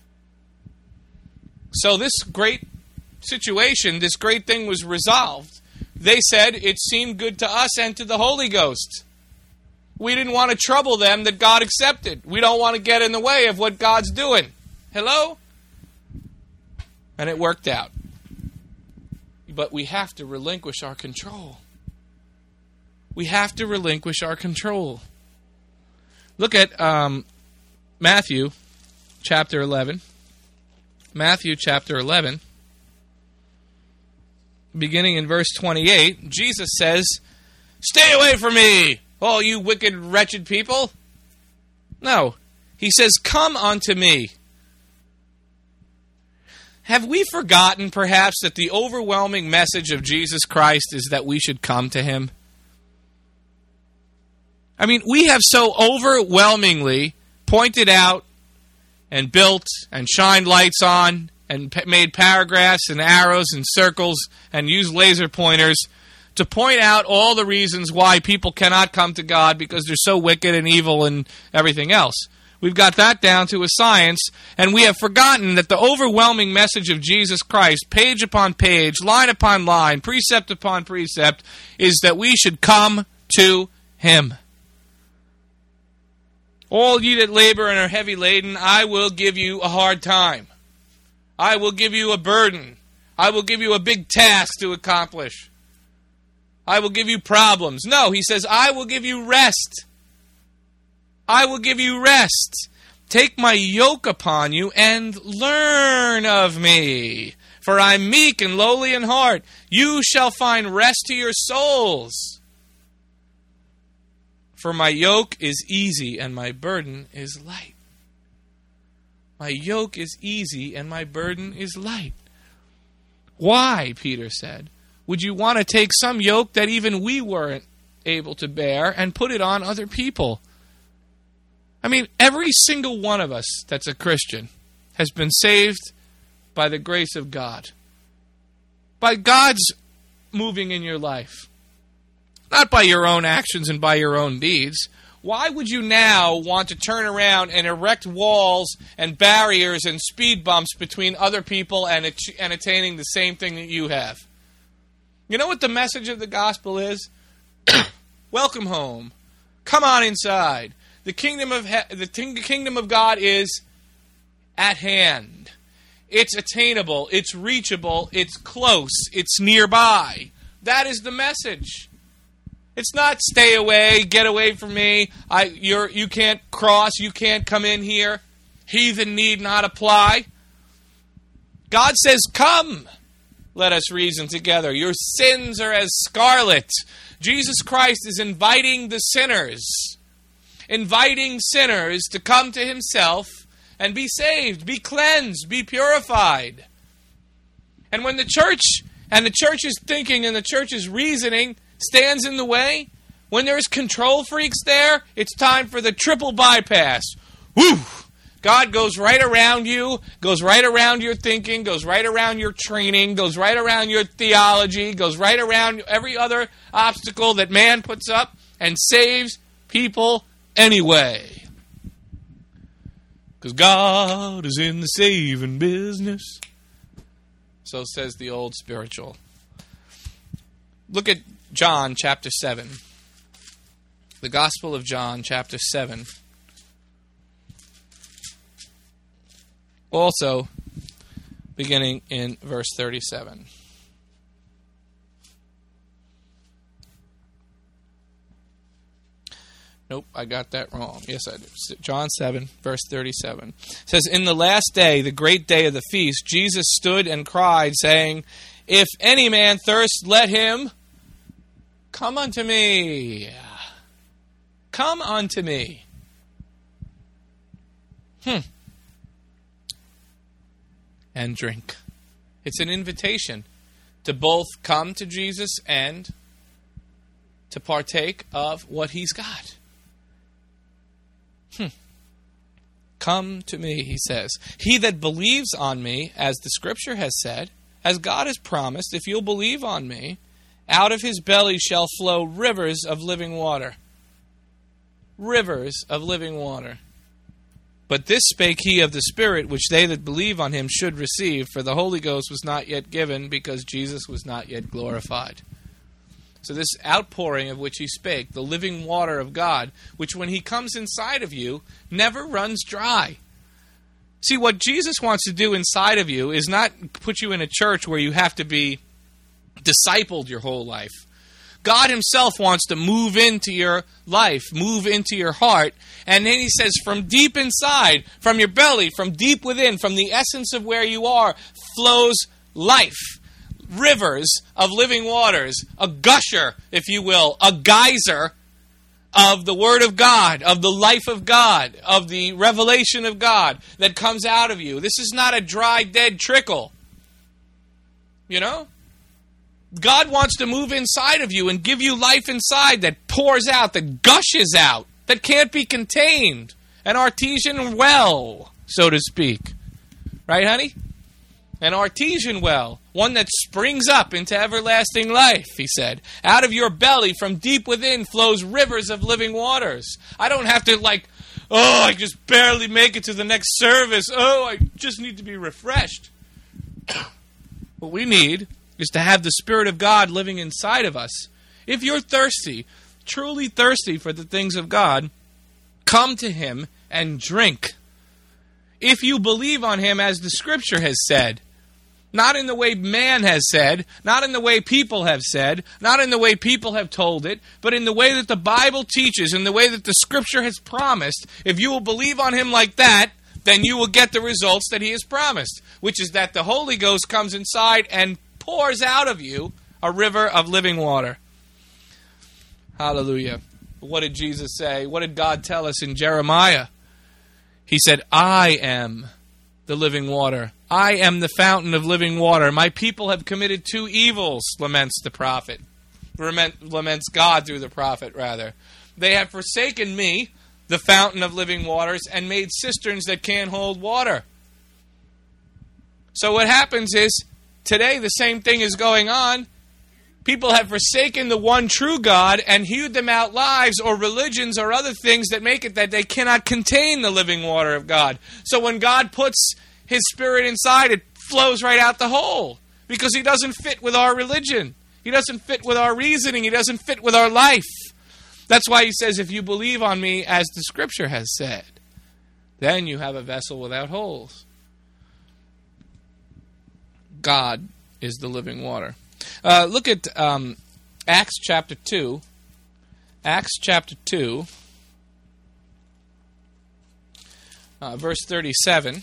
So this great situation, this great thing was resolved. They said it seemed good to us and to the Holy Ghost. We didn't want to trouble them that God accepted. We don't want to get in the way of what God's doing. Hello? And it worked out. But we have to relinquish our control. We have to relinquish our control. Look at um, Matthew chapter eleven. Matthew chapter eleven. Beginning in verse twenty-eight, Jesus says, "Stay away from me, all you wicked, wretched people." No. He says, "Come unto me." Have we forgotten, perhaps, that the overwhelming message of Jesus Christ is that we should come to him? I mean, we have so overwhelmingly pointed out and built and shined lights on and p- made paragraphs and arrows and circles and used laser pointers to point out all the reasons why people cannot come to God because they're so wicked and evil and everything else. We've got that down to a science, and we have forgotten that the overwhelming message of Jesus Christ, page upon page, line upon line, precept upon precept, is that we should come to him. All ye that labor and are heavy laden, I will give you a hard time. I will give you a burden. I will give you a big task to accomplish. I will give you problems. No, he says, I will give you rest. I will give you rest. Take my yoke upon you and learn of me. For I am meek and lowly in heart. You shall find rest to your souls. For my yoke is easy and my burden is light. My yoke is easy and my burden is light. Why, Peter said, would you want to take some yoke that even we weren't able to bear and put it on other people? I mean, every single one of us that's a Christian has been saved by the grace of God. By God's moving in your life. Not by your own actions and by your own deeds. Why would you now want to turn around and erect walls and barriers and speed bumps between other people and, and attaining the same thing that you have? You know what the message of the gospel is? Welcome home. Come on inside. The kingdom of he- the kingdom of God is at hand. It's attainable. It's reachable. It's close. It's nearby. That is the message. It's not stay away, get away from me. I, you're, you can't cross. You can't come in here. Heathen need not apply. God says, come. Let us reason together. Your sins are as scarlet. Jesus Christ is inviting the sinners. Inviting sinners to come to himself and be saved, be cleansed, be purified. And when the church and the church's thinking and the church's reasoning stands in the way, when there's control freaks there, it's time for the triple bypass. Woo! God goes right around you, goes right around your thinking, goes right around your training, goes right around your theology, goes right around every other obstacle that man puts up and saves people anyway. Because God is in the saving business. So says the old spiritual. Look at John chapter seven. The Gospel of John chapter seven. Also, beginning in verse thirty-seven. Nope, I got that wrong. Yes, I did. John seven, verse thirty-seven. It says, in the last day, the great day of the feast, Jesus stood and cried, saying, if any man thirst, let him come unto me. Come unto me. Hmm. And drink. It's an invitation to both come to Jesus and to partake of what he's got. Hmm. Come to me, he says. He that believes on me, as the Scripture has said, as God has promised, if you'll believe on me, out of his belly shall flow rivers of living water. Rivers of living water. But this spake he of the Spirit, which they that believe on him should receive, for the Holy Ghost was not yet given, because Jesus was not yet glorified. So this outpouring of which he spake, the living water of God, which when he comes inside of you, never runs dry. See, what Jesus wants to do inside of you is not put you in a church where you have to be discipled your whole life. God himself wants to move into your life, move into your heart, and then he says, from deep inside, from your belly, from deep within, from the essence of where you are, flows life. Rivers of living waters, a gusher, if you will, a geyser of the Word of God, of the life of God, of the revelation of God that comes out of you. This is not a dry, dead trickle. You know? God wants to move inside of you and give you life inside that pours out, that gushes out, that can't be contained. An artesian well, so to speak. Right, honey? An artesian well, one that springs up into everlasting life, he said. Out of your belly, from deep within, flows rivers of living waters. I don't have to like, oh, I just barely make it to the next service. Oh, I just need to be refreshed. What we need is to have the Spirit of God living inside of us. If you're thirsty, truly thirsty for the things of God, come to him and drink. If you believe on him as the Scripture has said, not in the way man has said, not in the way people have said, not in the way people have told it, but in the way that the Bible teaches, in the way that the Scripture has promised, if you will believe on him like that, then you will get the results that he has promised, which is that the Holy Ghost comes inside and pours out of you a river of living water. Hallelujah. What did Jesus say? What did God tell us in Jeremiah? He said, I am the living water. I am the fountain of living water. My people have committed two evils, laments the prophet. Laments God through the prophet, rather. They have forsaken me, the fountain of living waters, and made cisterns that can't hold water. So what happens is, today the same thing is going on. People have forsaken the one true God and hewed them out lives or religions or other things that make it that they cannot contain the living water of God. So when God puts his Spirit inside, it flows right out the hole because he doesn't fit with our religion. He doesn't fit with our reasoning. He doesn't fit with our life. That's why he says, if you believe on me as the Scripture has said, then you have a vessel without holes. God is the living water. Uh, look at um, Acts chapter two. Acts chapter two, uh, verse thirty-seven.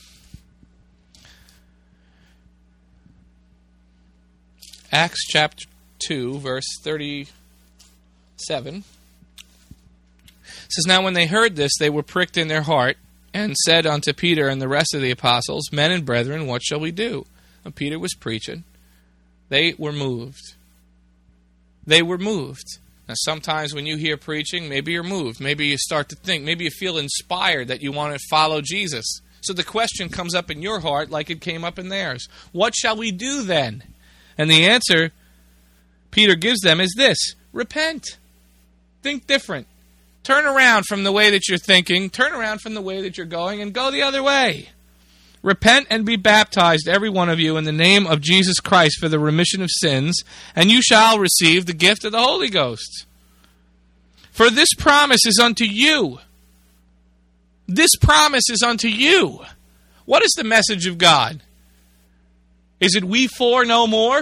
Acts chapter two, verse thirty-seven. It says, Now when they heard this, they were pricked in their heart, and said unto Peter and the rest of the apostles, Men and brethren, what shall we do? And Peter was preaching. They were moved. They were moved. Now, sometimes when you hear preaching, maybe you're moved. Maybe you start to think. Maybe you feel inspired that you want to follow Jesus. So the question comes up in your heart like it came up in theirs. What shall we do then? And the answer Peter gives them is this. Repent. Think different. Turn around from the way that you're thinking. Turn around from the way that you're going and go the other way. Repent and be baptized, every one of you, in the name of Jesus Christ for the remission of sins, and you shall receive the gift of the Holy Ghost. For this promise is unto you. This promise is unto you. What is the message of God? Is it we four no more?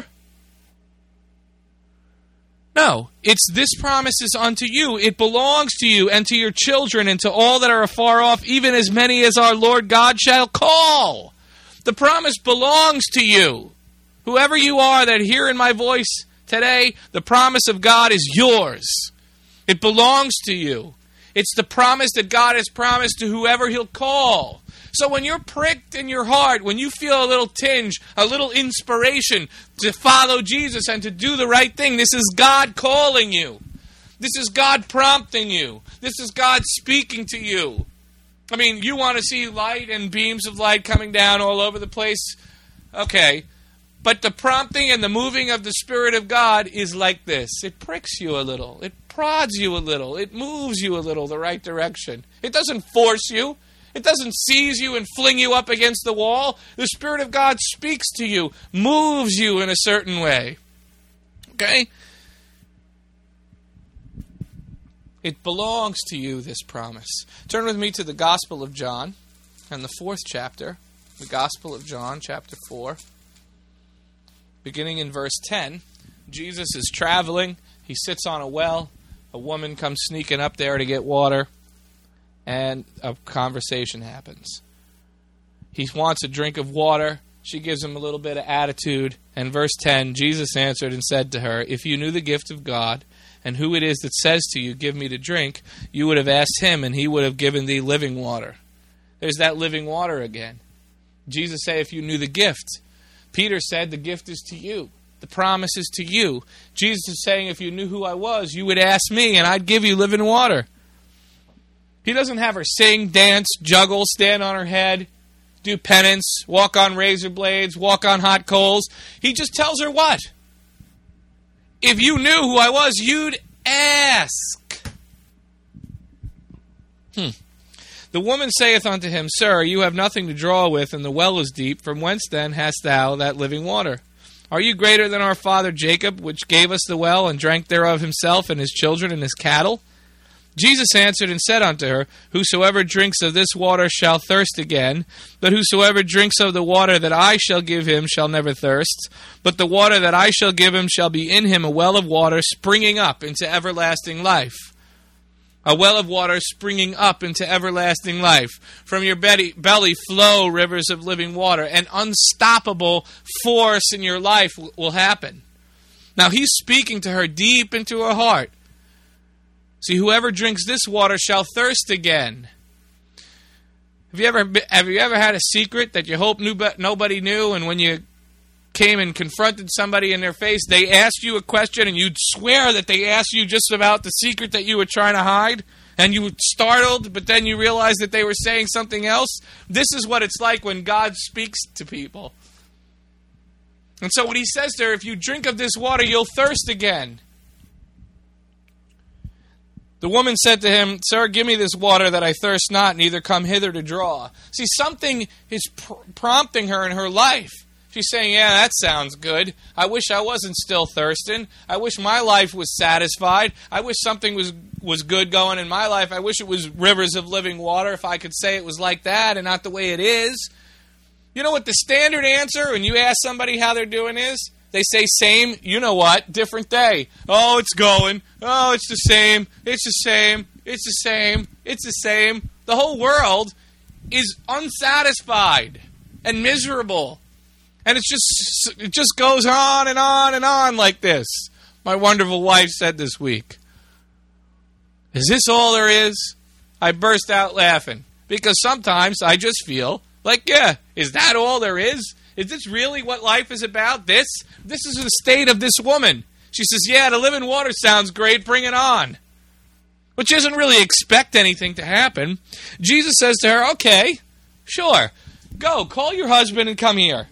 No, it's this promise is unto you. It belongs to you and to your children and to all that are afar off, even as many as our Lord God shall call. The promise belongs to you. Whoever you are that hear in my voice today, the promise of God is yours. It belongs to you. It's the promise that God has promised to whoever he'll call. So when you're pricked in your heart, when you feel a little tinge, a little inspiration to follow Jesus and to do the right thing, this is God calling you. This is God prompting you. This is God speaking to you. I mean, you want to see light and beams of light coming down all over the place? Okay. But the prompting and the moving of the Spirit of God is like this. It pricks you a little. It prods you a little. It moves you a little the right direction. It doesn't force you. It doesn't seize you and fling you up against the wall. The Spirit of God speaks to you, moves you in a certain way. Okay? It belongs to you, this promise. Turn with me to the Gospel of John and the fourth chapter. The Gospel of John, chapter four. Beginning in verse ten. Jesus is traveling. He sits on a well. A woman comes sneaking up there to get water. And a conversation happens. He wants a drink of water. She gives him a little bit of attitude. And verse ten, Jesus answered and said to her, "If you knew the gift of God, and who it is that says to you, 'Give me to drink,' you would have asked him, and he would have given thee living water." There's that living water again. Jesus said, if you knew the gift. Peter said, the gift is to you. The promise is to you. Jesus is saying, if you knew who I was, you would ask me, and I'd give you living water. He doesn't have her sing, dance, juggle, stand on her head, do penance, walk on razor blades, walk on hot coals. He just tells her what? If you knew who I was, you'd ask. Hmm. The woman saith unto him, Sir, you have nothing to draw with, and the well is deep. From whence then hast thou that living water? Are you greater than our father Jacob, which gave us the well, and drank thereof himself, and his children, and his cattle? Jesus answered and said unto her, Whosoever drinks of this water shall thirst again, but whosoever drinks of the water that I shall give him shall never thirst. But the water that I shall give him shall be in him a well of water springing up into everlasting life. A well of water springing up into everlasting life. From your belly, belly flow rivers of living water. An unstoppable force in your life w- will happen. Now he's speaking to her deep into her heart. See, whoever drinks this water shall thirst again. Have you ever have you ever had a secret that you hope knew, nobody knew, and when you came and confronted somebody in their face, they asked you a question, and you'd swear that they asked you just about the secret that you were trying to hide, and you were startled, but then you realized that they were saying something else? This is what it's like when God speaks to people. And so what he says to her, if you drink of this water, you'll thirst again. The woman said to him, Sir, give me this water that I thirst not, neither come hither to draw. See, something is pr- prompting her in her life. She's saying, yeah, that sounds good. I wish I wasn't still thirsting. I wish my life was satisfied. I wish something was, was good going in my life. I wish it was rivers of living water, if I could say it was like that and not the way it is. You know what the standard answer when you ask somebody how they're doing is? They say same, you know what, different day. Oh, it's going. Oh, it's the same. It's the same. It's the same. It's the same. The whole world is unsatisfied and miserable. And it's just it just goes on and on and on like this. My wonderful wife said this week, is this all there is? I burst out laughing. Because sometimes I just feel like, yeah, is that all there is? Is this really what life is about? This? This is the state of this woman. She says, yeah, the living water sounds great, bring it on. But she doesn't really expect anything to happen. Jesus says to her, okay, sure, go, call your husband and come here.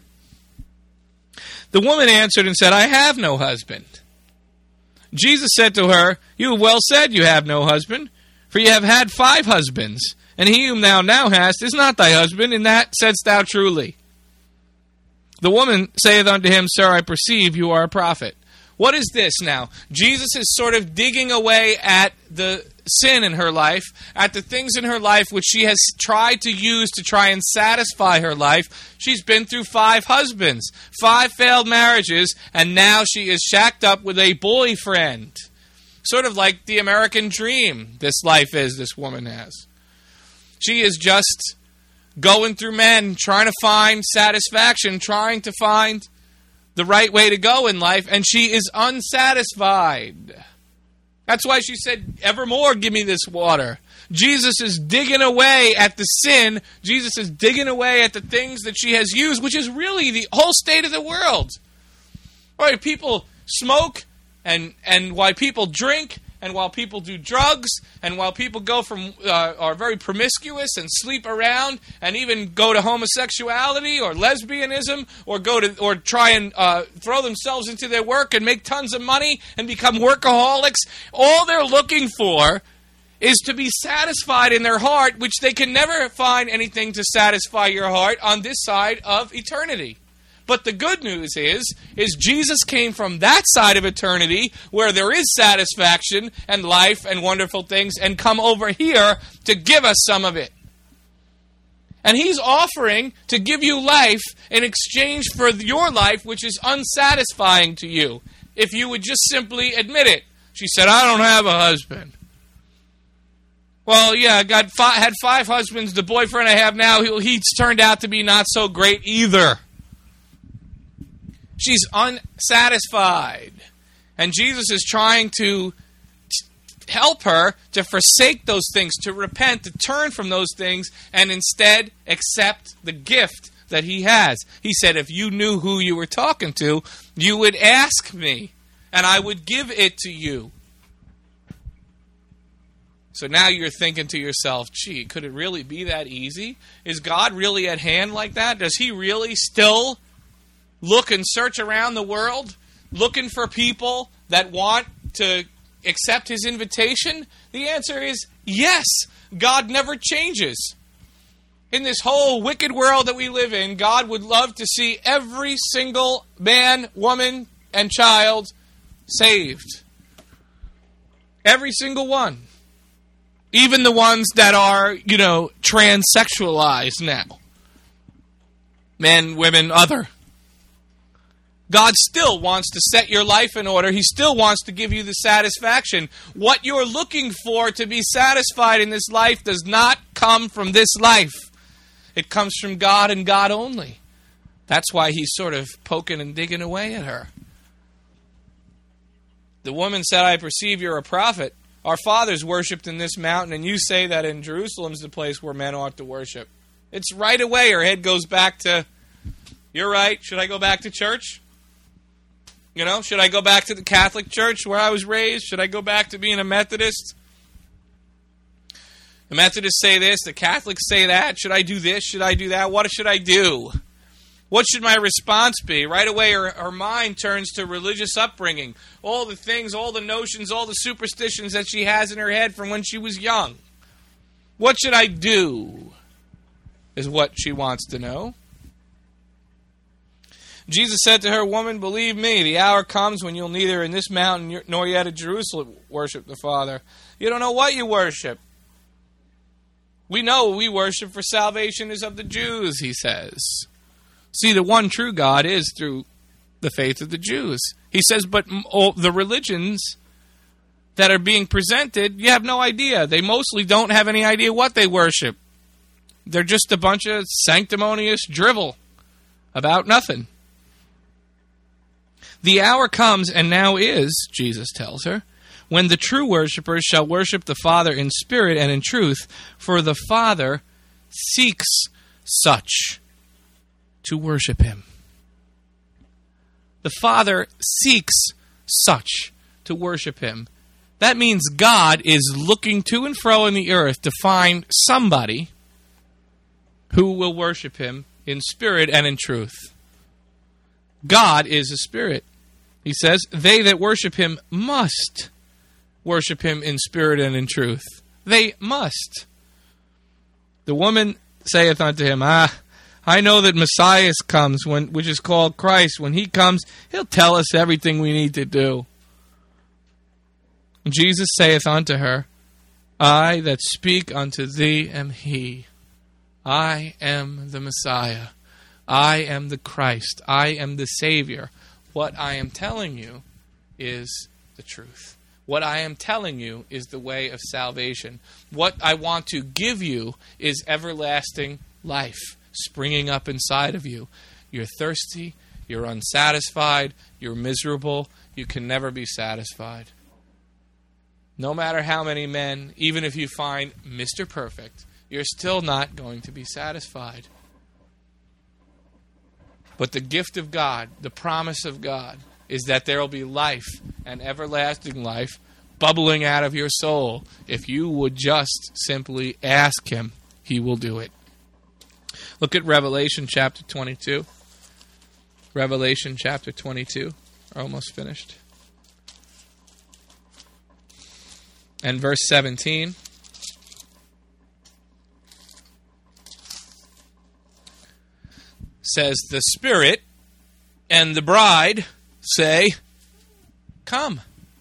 The woman answered and said, I have no husband. Jesus said to her, you have well said you have no husband, for you have had five husbands, and he whom thou now hast is not thy husband, and that saidst thou truly. The woman saith unto him, Sir, I perceive you are a prophet. What is this now? Jesus is sort of digging away at the sin in her life, at the things in her life which she has tried to use to try and satisfy her life. She's been through five husbands, five failed marriages, and now she is shacked up with a boyfriend. Sort of like the American dream this life is, this woman has. She is just going through men, trying to find satisfaction, trying to find the right way to go in life, and she is unsatisfied. That's why she said, evermore give me this water. Jesus is digging away at the sin. Jesus is digging away at the things that she has used, which is really the whole state of the world. Why people smoke, and, and why people drink, and while people do drugs, and while people go from uh, are very promiscuous and sleep around, and even go to homosexuality or lesbianism, or go to or try and uh, throw themselves into their work and make tons of money and become workaholics, all they're looking for is to be satisfied in their heart, which they can never find anything to satisfy your heart on this side of eternity. But the good news is, is Jesus came from that side of eternity where there is satisfaction and life and wonderful things, and come over here to give us some of it. And he's offering to give you life in exchange for your life, which is unsatisfying to you, if you would just simply admit it. She said, I don't have a husband. Well, yeah, I got five, had five husbands. The boyfriend I have now, he, he's turned out to be not so great either. She's unsatisfied. And Jesus is trying to t- help her to forsake those things, to repent, to turn from those things, and instead accept the gift that he has. He said, if you knew who you were talking to, you would ask me, and I would give it to you. So now you're thinking to yourself, gee, could it really be that easy? Is God really at hand like that? Does he really still look and search around the world, looking for people that want to accept his invitation? The answer is yes. God never changes. In this whole wicked world that we live in, God would love to see every single man, woman, and child saved. Every single one. Even the ones that are, you know, transsexualized now. Men, women, other. God still wants to set your life in order. He still wants to give you the satisfaction. What you're looking for to be satisfied in this life does not come from this life. It comes from God and God only. That's why he's sort of poking and digging away at her. The woman said, I perceive you're a prophet. Our fathers worshipped in this mountain, and you say that in Jerusalem's the place where men ought to worship. It's right away her head goes back to, you're right, should I go back to church? You know, should I go back to the Catholic Church where I was raised? Should I go back to being a Methodist? The Methodists say this, the Catholics say that. Should I do this? Should I do that? What should I do? What should my response be? Right away, her, her mind turns to religious upbringing. All the things, all the notions, all the superstitions that she has in her head from when she was young. What should I do? Is what she wants to know. Jesus said to her, woman, believe me, the hour comes when you'll neither in this mountain nor yet at Jerusalem worship the Father. You don't know what you worship. We know we worship, for salvation is of the Jews, he says. See, the one true God is through the faith of the Jews. He says, but all the religions that are being presented, you have no idea. They mostly don't have any idea what they worship. They're just a bunch of sanctimonious drivel about nothing. The hour comes, and now is, Jesus tells her, when the true worshipers shall worship the Father in spirit and in truth, for the Father seeks such to worship him. The Father seeks such to worship him. That means God is looking to and fro in the earth to find somebody who will worship him in spirit and in truth. God is a spirit. He says, they that worship him must worship him in spirit and in truth. They must. The woman saith unto him, Ah, I know that Messiah comes, when, which is called Christ. When he comes, he'll tell us everything we need to do. And Jesus saith unto her, I that speak unto thee am he. I am the Messiah. I am the Christ. I am the Savior. What I am telling you is the truth. What I am telling you is the way of salvation. What I want to give you is everlasting life springing up inside of you. You're thirsty, you're unsatisfied, you're miserable, you can never be satisfied. No matter how many men, even if you find Mister Perfect, you're still not going to be satisfied. But the gift of God, the promise of God, is that there will be life and everlasting life bubbling out of your soul. If you would just simply ask him, he will do it. Look at Revelation chapter twenty-two. Revelation chapter twenty-two. Almost finished. And verse seventeen. Says, the Spirit and the bride say, come.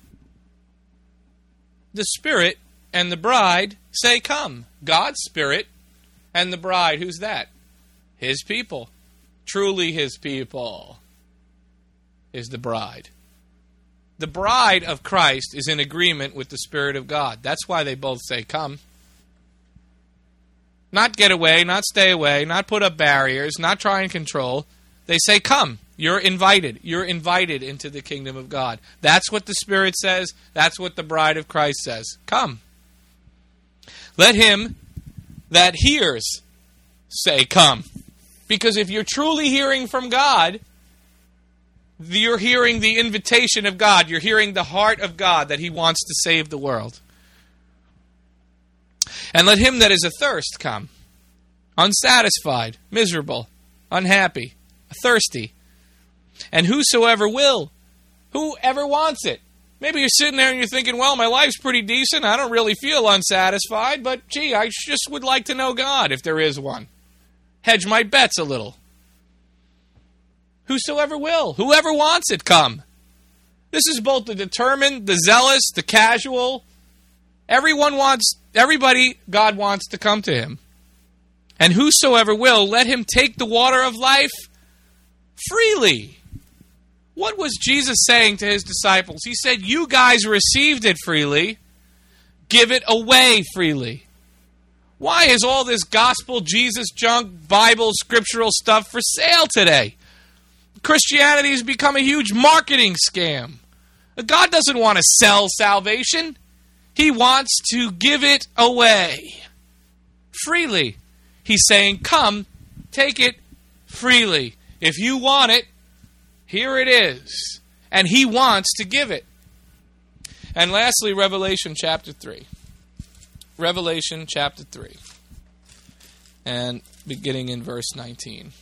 The Spirit and the bride say, come. God's Spirit and the bride, who's that? His people. Truly his people is the bride. The bride of Christ is in agreement with the Spirit of God. That's why they both say, come. Not get away, not stay away, not put up barriers, not try and control. They say, come. You're invited. You're invited into the kingdom of God. That's what the Spirit says. That's what the bride of Christ says. Come. Let him that hears say, come. Because if you're truly hearing from God, you're hearing the invitation of God. You're hearing the heart of God that he wants to save the world. And let him that is athirst come, unsatisfied, miserable, unhappy, thirsty. And whosoever will, whoever wants it. Maybe you're sitting there and you're thinking, well, my life's pretty decent. I don't really feel unsatisfied, but gee, I just would like to know God if there is one. Hedge my bets a little. Whosoever will, whoever wants it, come. This is both the determined, the zealous, the casual. Everyone wants, everybody, God wants to come to him. And whosoever will, let him take the water of life freely. What was Jesus saying to his disciples? He said, you guys received it freely. Give it away freely. Why is all this gospel, Jesus junk, Bible, scriptural stuff for sale today? Christianity has become a huge marketing scam. God doesn't want to sell salvation. He wants to give it away freely. He's saying, come, take it freely. If you want it, here it is. And he wants to give it. And lastly, Revelation chapter three. Revelation chapter three. And beginning in verse nineteen.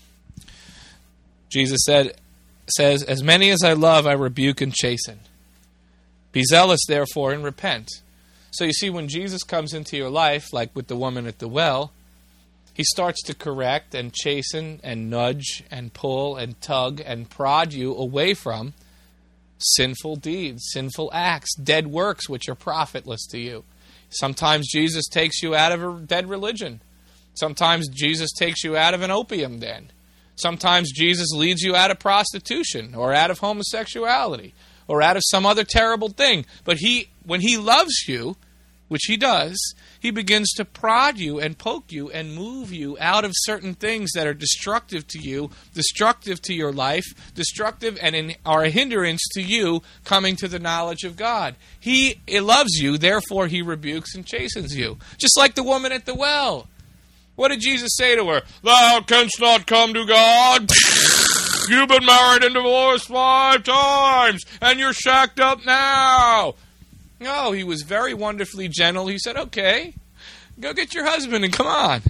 Jesus said, says, as many as I love, I rebuke and chasten. Be zealous, therefore, and repent. So you see, when Jesus comes into your life, like with the woman at the well, he starts to correct and chasten and nudge and pull and tug and prod you away from sinful deeds, sinful acts, dead works which are profitless to you. Sometimes Jesus takes you out of a dead religion. Sometimes Jesus takes you out of an opium den. Sometimes Jesus leads you out of prostitution or out of homosexuality or out of some other terrible thing. But he, when he loves you, which he does, he begins to prod you and poke you and move you out of certain things that are destructive to you, destructive to your life, destructive and in, are a hindrance to you coming to the knowledge of God. He loves you, therefore he rebukes and chastens you. Just like the woman at the well. What did Jesus say to her? Thou canst not come to God. You've been married and divorced five times, and you're shacked up now. No, he was very wonderfully gentle. He said, okay, go get your husband and come on.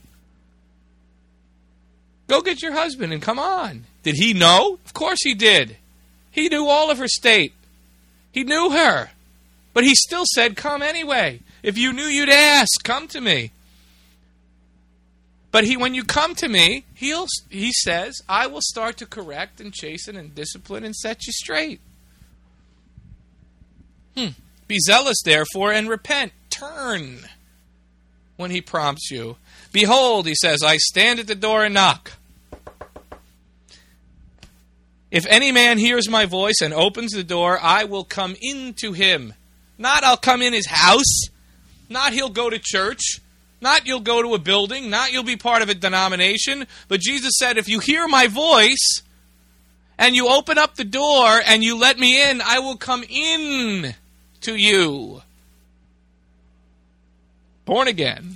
Go get your husband and come on. Did he know? Of course he did. He knew all of her state. He knew her. But he still said, come anyway. If you knew, you'd ask. Come to me. But he, when you come to me, he'll, he says, I will start to correct and chasten and discipline and set you straight. Hmm. Be zealous, therefore, and repent. Turn when he prompts you. Behold, he says, I stand at the door and knock. If any man hears my voice and opens the door, I will come into him. Not I'll come in his house. Not he'll go to church. Not you'll go to a building. Not you'll be part of a denomination. But Jesus said, if you hear my voice and you open up the door and you let me in, I will come in to you. Born again.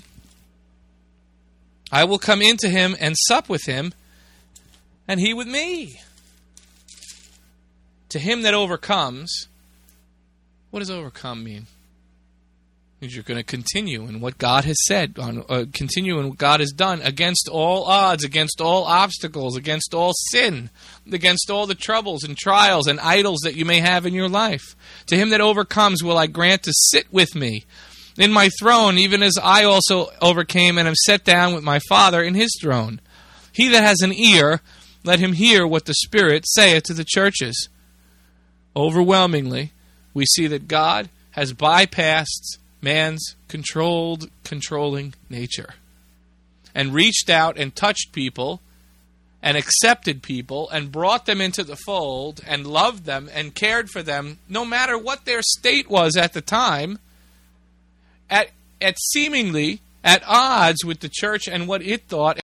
I will come into him and sup with him, and he with me. To him that overcomes, What does overcome mean? It means you're going to continue in what God has said, on uh, continue in what God has done against all odds, against all obstacles, against all sin, against all the troubles and trials and idols that you may have in your life. To him that overcomes will I grant to sit with me in my throne, even as I also overcame and am set down with my Father in his throne. He that has an ear, let him hear what the Spirit saith to the churches. Overwhelmingly, we see that God has bypassed man's controlled, controlling nature and reached out and touched people and accepted people and brought them into the fold and loved them and cared for them no matter what their state was at the time, at, at seemingly at odds with the church and what it thought